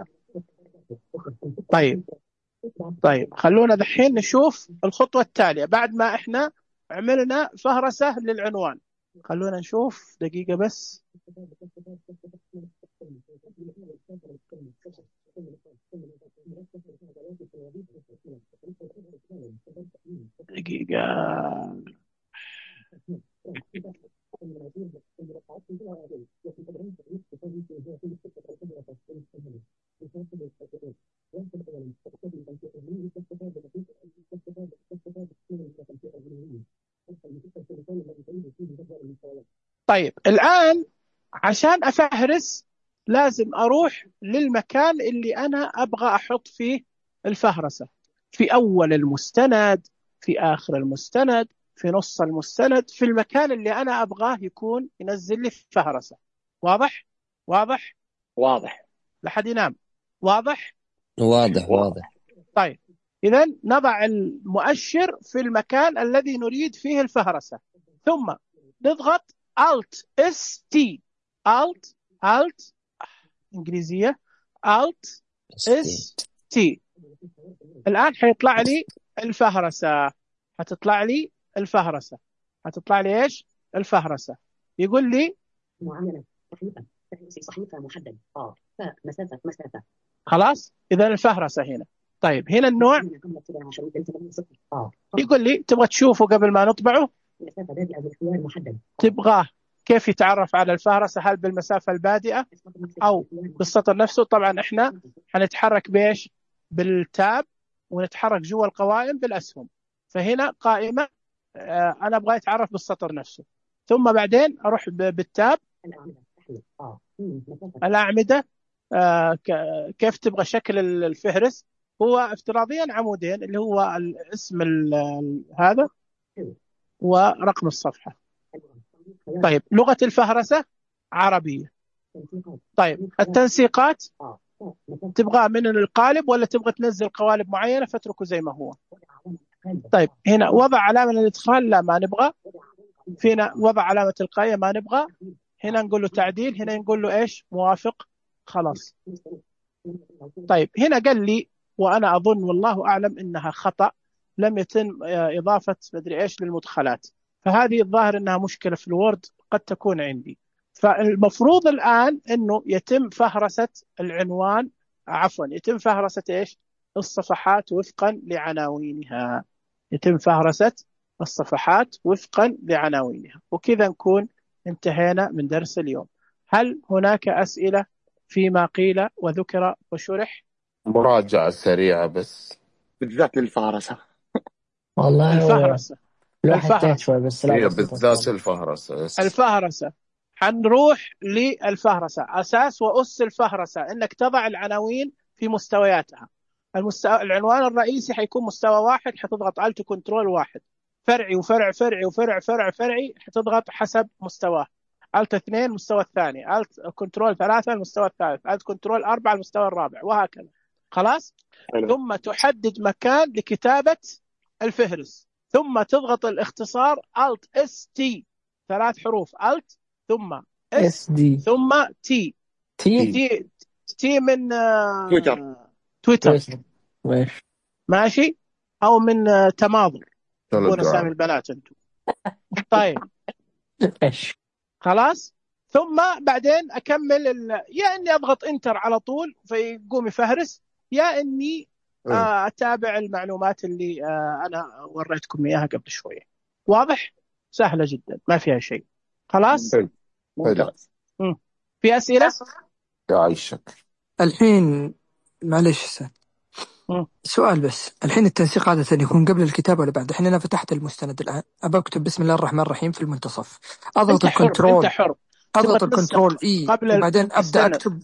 طيب خلونا دحين نشوف الخطوة التالية بعد ما إحنا عملنا فهرسة للعنوان. خلونا نشوف دقيقة بس. دقيقة. طيب الآن عشان أفهرس لازم أروح للمكان اللي أنا أبغى أحط فيه الفهرسة، في أول المستند، في آخر المستند، في نص المستند في المكان اللي أنا أبغاه يكون ينزل لي فهرسة. واضح؟ واضح؟ واضح لحد ينام. واضح؟ واضح واضح. واضح. طيب إذا نضع المؤشر في المكان الذي نريد فيه الفهرسة، ثم نضغط Alt ST. Alt إنجليزية Alt ST. الآن حيطلع لي الفهرسة. هتطلع لي الفهرسة. هتطلع لي إيش؟ الفهرسة. يقول لي معاملة صحيفة صحيفة محدد مسافة خلاص. إذا الفهرسة هنا. طيب هنا النوع يقول لي تبغى تشوفه قبل ما نطبعه، مسافة بادئة باختيار محدد تبغاه كيف يتعرف على الفهرسة، هل بالمسافة البادئة أو بالسطر نفسه. طبعا إحنا هنتحرك بإيش؟ بالتاب، ونتحرك جوا القوائم بالأسهم. فهنا قائمة أنا أبغى أتعرف بالسطر نفسه، ثم بعدين أروح بالتاب الأعمدة. كيف تبغى شكل الفهرس؟ هو افتراضيا عمودين اللي هو اسم هذا ورقم الصفحة. طيب لغة الفهرسة عربية. طيب التنسيقات تبغى من القالب ولا تبغى تنزل قوالب معينة فتركه زي ما هو؟ طيب هنا وضع علامة الإدخال لا ما نبغى. فينا وضع علامة القاية ما نبغى. هنا نقول له تعديل، هنا نقول له إيش؟ موافق. خلاص. طيب هنا قال لي وأنا أظن والله أعلم إنها خطأ، لم يتم إضافة مدري إيش للمدخلات. فهذه الظاهر إنها مشكلة في الوورد، قد تكون عندي. فالمفروض الآن إنه يتم فهرسة العنوان، عفوا يتم فهرسة إيش؟ الصفحات وفقا لعناوينها. يتم فهرسة الصفحات وفقا لعناوينها. وكذا نكون انتهينا من درس اليوم. هل هناك أسئلة فيما قيل وذكر وشرح؟ مراجعة سريعة بس بالذات للفهرسة. والله الفهرسة. الواحد تاه الفهرسة شوي بس لا هي بسيطة إن شاء بالذات الله. الفهرسة بس. الفهرسة حنروح للفهرسة. أساس وأس الفهرسة إنك تضع العناوين في مستوياتها. العنوان الرئيسي حيكون مستوى واحد، حتضغط Alt كنترول واحد. فرعي وفرع فرعي وفرع فرع فرعي حتضغط حسب مستواه. Alt 2 المستوى الثاني، Alt كنترول 3 المستوى الثالث، Alt كنترول 4 المستوى الرابع، وهكذا. خلاص. حلو. ثم تحدد مكان لكتابة الفهرس، ثم تضغط الاختصار Alt ST 3 حروف، Alt ثم S SD ثم T. تي تي من تويتر. تويتر ماشي. ماشي، او من تماضر تبون اسامي تلجرام. البنات انتم. طيب ايش خلاص. ثم بعدين اكمل يا اني اضغط انتر على طول فيقوم يفهرس، يا اني اتابع المعلومات اللي انا وريتكم اياها قبل شويه. واضح؟ سهله جدا ما فيها شيء. خلاص. حلو. ممتاز. في اسئله؟ يعيشك. الحين معليش حسين، سؤال بس. الحين التنسيق عادة يكون قبل الكتابة ولا بعد؟ الحين أنا فتحت المستند الآن، أبى أكتب بسم الله الرحمن الرحيم في المنتصف، أضغط انت حر. الكنترول، انت حر. أضغط تبغى الكنترول تنسق إي قبل وبعدين أبدأ استنى. أكتب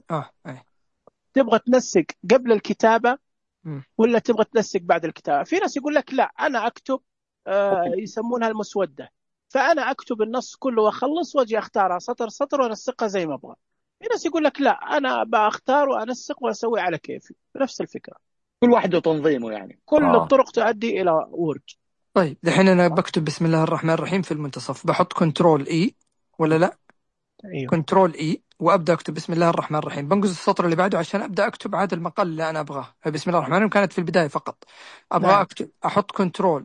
تبغى تنسق قبل الكتابة مم. ولا تبغى تنسق بعد الكتابة؟ في ناس يقول لك لا أنا أكتب يسمونها المسودة، فأنا أكتب النص كله وأخلص وأجي أختارها سطر سطر وأنسقها زي ما أبغى. في ناس يقول لك لا أنا بأختار وأنسق وأسوي على كيفي. نفس الفكرة، كل واحد وتنظيمه يعني. كل الطرق تؤدي إلى وورد. طيب دحين أنا بكتب بسم الله الرحمن الرحيم في المنتصف، بحط كنترول إي ولا لا؟ أيوه. كنترول إي وأبدأ أكتب بسم الله الرحمن الرحيم، بنقز السطر اللي بعده عشان أبدأ أكتب عاد المقال اللي أنا أبغاه. بسم الله الرحمن الرحيم كانت في البداية فقط، أبغى نعم. أكتب أحط كنترول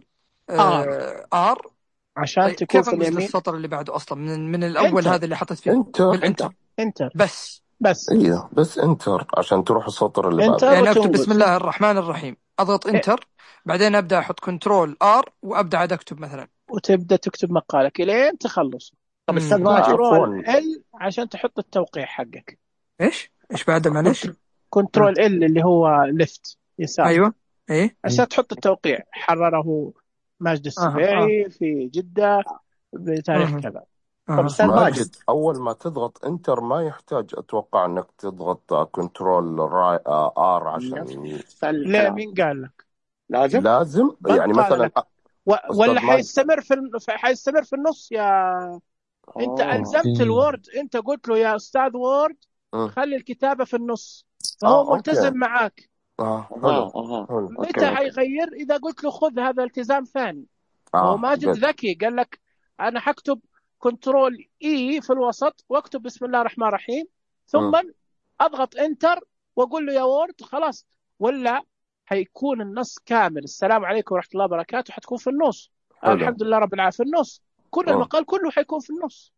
آر آر. عشان طيب تكون كيف في أنقز اليمين. للسطر اللي بعده أصلا من الأول انتر. هذا اللي حطيت فيه انتر. بالإنتر انتر بس. ايوه بس انتر عشان تروح السطر اللي انتر بعده. يعني أكتب وتنقز. بسم الله الرحمن الرحيم، أضغط إنتر، بعدين أبدأ أحط كنترول آر وأبدأ عاد أكتب مثلا، وتبدأ تكتب مقالك إلين تخلص. طب استاذ مم. ماجد، كنترول ال عشان تحط التوقيع حقك. إيش بعده معلش؟ كنترول ال اللي هو ليفت يسار أيوه إيه عشان تحط التوقيع. حرره ماجد السبيعي في جدة بتاريخ كذا. طب استاذ ماجد، ماجد أول ما تضغط انتر ما يحتاج أتوقع أنك تضغط كنترول آر عشان ليه؟ مين قال لك؟ لازم لازم من يعني قال مثلا لك؟ ولا أستاذ ماجد. حيستمر في النص. يا انت الزمت الوورد، انت قلت له يا استاذ وورد خلي الكتابه في النص، فهو ملتزم أوكي. معاك. حلو حلو. متى حيغير؟ اذا قلت له خذ هذا التزام ثاني. هو ماجد قلت. ذكي، قال لك انا حكتب كنترول اي في الوسط واكتب بسم الله الرحمن الرحيم، ثم اضغط انتر واقول له يا وورد خلاص. ولا حيكون النص كامل، السلام عليكم ورحمه الله وبركاته، حتكون في النص. حلو. الحمد لله رب العالمين في النص، كل المقال كله حيكون في النص.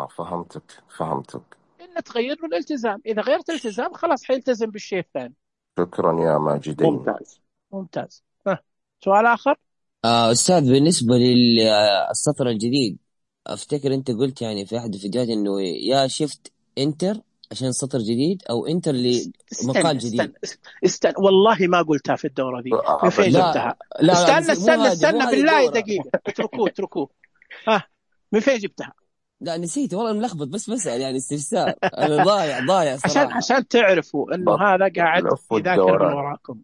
فهمتك. إلا تغير له الالتزام، إذا غيرت الالتزام خلاص حيلتزم بالشيء الثاني. شكرا يا ماجدين. ممتاز. سؤال آخر. أستاذ، بالنسبة للسطر الجديد، أفتكر أنت قلت يعني في أحد الفيديوهات إنه يا شيفت إنتر عشان سطر جديد أو إنتر لمقال جديد. استنى والله ما قلتها في الدورة دي. من فين جبتها؟ لا استنى بالله دقيقة، اتركوه. من فين جبتها؟ لا نسيت والله، ملخبط بس بسأل يعني استفسار. أنا ضايع صراحة. عشان تعرفوا إنه هذا قاعد يذاكر من وراكم.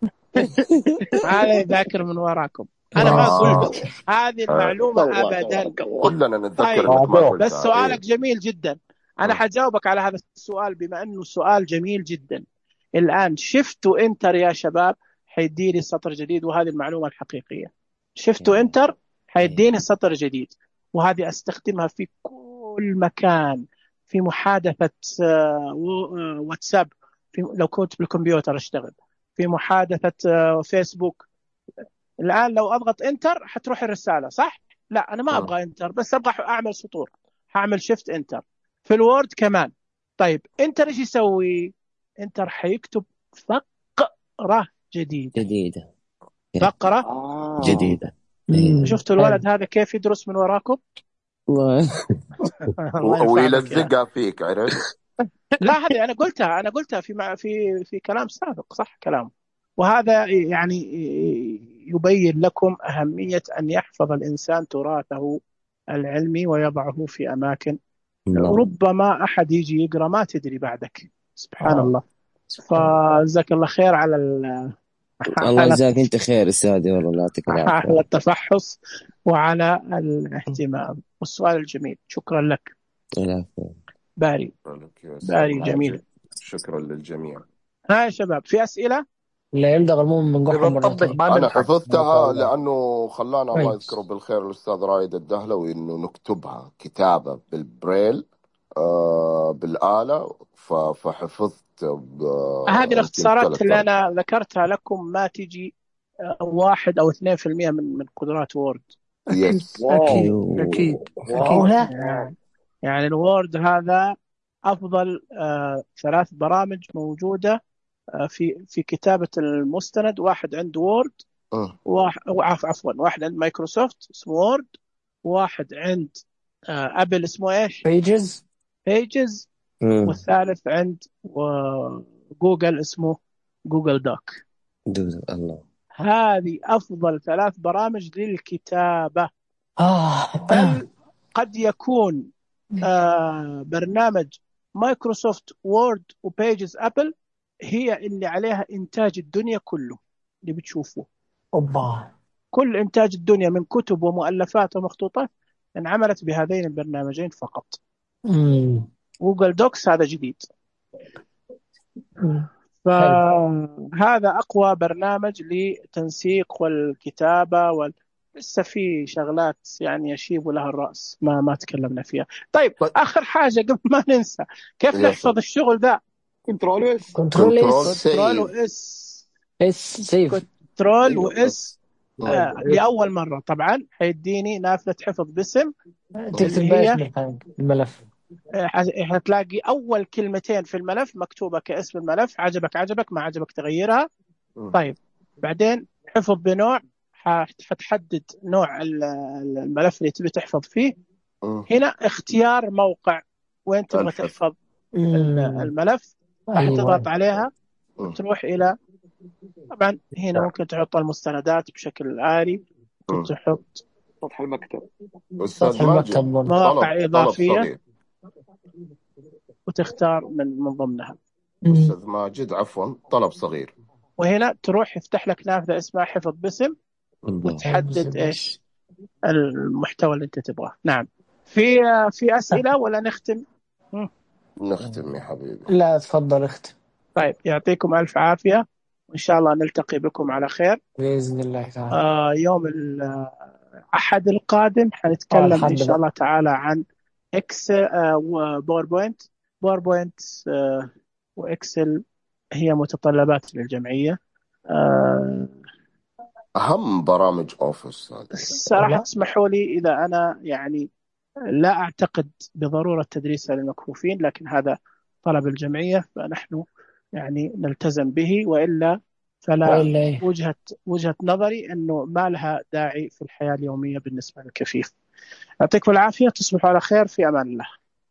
هذا يذاكر من وراكم. أنا ما قلت هذه المعلومة أبدا. كلنا نتذكر إنك ما قلتها. بس سؤالك جميل جدا، أنا حجاوبك على هذا السؤال بما أنه سؤال جميل جدا. الآن شفتوا إنتر يا شباب حيديني سطر جديد، وهذه المعلومة الحقيقية. شفتوا إنتر حيديني سطر جديد، وهذه أستخدمها في كل مكان، في محادثة واتساب، لو كنت بالكمبيوتر أشتغل، في محادثة فيسبوك. الآن لو أضغط إنتر حتروح الرسالة، صح؟ لا أنا ما أبغى إنتر، بس أبغى أعمل سطور، هعمل شيفت إنتر. في الوورد كمان. طيب إنتر إيش يسوي؟ إنتر حيكتب فقرة جديدة. فقرة جديدة. شفتوا الولد هذا كيف يدرس من وراكم؟ ويلزقها فيك، عرفت؟ لا هذه أنا قلتها في كلام سابق، صح كلام. وهذا يعني يبين لكم أهمية أن يحفظ الإنسان تراثه العلمي ويضعه في أماكن ربما أحد يجي يقرأ ما تدري بعدك. سبحان الله. فجزاك الله خير على الله يجزاك أنت خير أستاذي، والله لا يعطيك العافية على التفحص وعلى الاهتمام والسؤال الجميل. شكرا لك. باري جميل. شكرا للجميع. يا شباب في أسئلة؟ لا يلدغ المؤمن من جحر. أنا حفظتها لأنه خلانا الله يذكره بالخير الأستاذ رايد الدهلوي إنه نكتبها كتابة بالبريل بالآلة، فحفظت. هذه الاختصارات اللي أنا ذكرتها لكم ما تجي 1 أو 2% من قدرات وورد. أكيد. يعني الوورد هذا أفضل 3 برامج موجودة في كتابة المستند. واحد عند وورد، واحد عند مايكروسوفت اسمه وورد، واحد عند أبل اسمه إيش؟ بيجز. والثالث عند جوجل اسمه جوجل دوك. الله. هذه أفضل 3 برامج للكتابة. قد يكون برنامج مايكروسوفت وورد وبيجز أبل هي اللي عليها إنتاج الدنيا كله اللي بتشوفوه. كل إنتاج الدنيا من كتب ومؤلفات ومخطوطات انعملت بهذين البرنامجين فقط. جوجل دوكس هذا جديد. فهذا أقوى برنامج لتنسيق والكتابة لسه في شغلات يعني يشيب لها الرأس ما تكلمنا فيها. طيب آخر حاجة قبل ما ننسى، كيف نحفظ الشغل ذا؟ كنترول وإس لأول مرة طبعا حيديني نافذة حفظ باسم. تكتب بايش الملف؟ هتلاقي أول كلمتين في الملف مكتوبة كاسم الملف، عجبك ما عجبك تغيرها. طيب بعدين حفظ بنوع، حتحدد نوع الملف اللي تبي تحفظ فيه. هنا اختيار موقع وين تبغى تحفظ الملف، راح تضغط عليها وتروح إلى، طبعا هنا ممكن تحط المستندات بشكل آلي، ممكن تحط سطح المكتب، مواقع إضافية وتختار من ضمنها. أستاذ ماجد عفوا، طلب صغير. وهنا تروح يفتح لك نافذة اسمها حفظ باسم، وتحدد إيش المحتوى اللي أنت تبغاه. نعم. في أسئلة ولا نختم؟ نختم يا حبيبي. لا تفضل اختم. طيب يعطيكم ألف عافية، وإن شاء الله نلتقي بكم على خير بإذن الله تعالى. يوم الأحد القادم حنتكلم إن الحد شاء بقى. الله تعالى عن إكسل وباوربوينت. باوربوينت وإكسل هي متطلبات للجمعية. أهم برامج أوفيس هذه. الصراحة اسمحوا لي إذا أنا يعني لا أعتقد بضرورة تدريسها للمكفوفين، لكن هذا طلب الجمعية فنحن يعني نلتزم به، وإلا فلا. وإلا إيه؟ وجهة نظري أنه ما لها داعي في الحياة اليومية بالنسبة للكفيف. يعطيكم العافية، تصبحوا على خير، في أمان الله.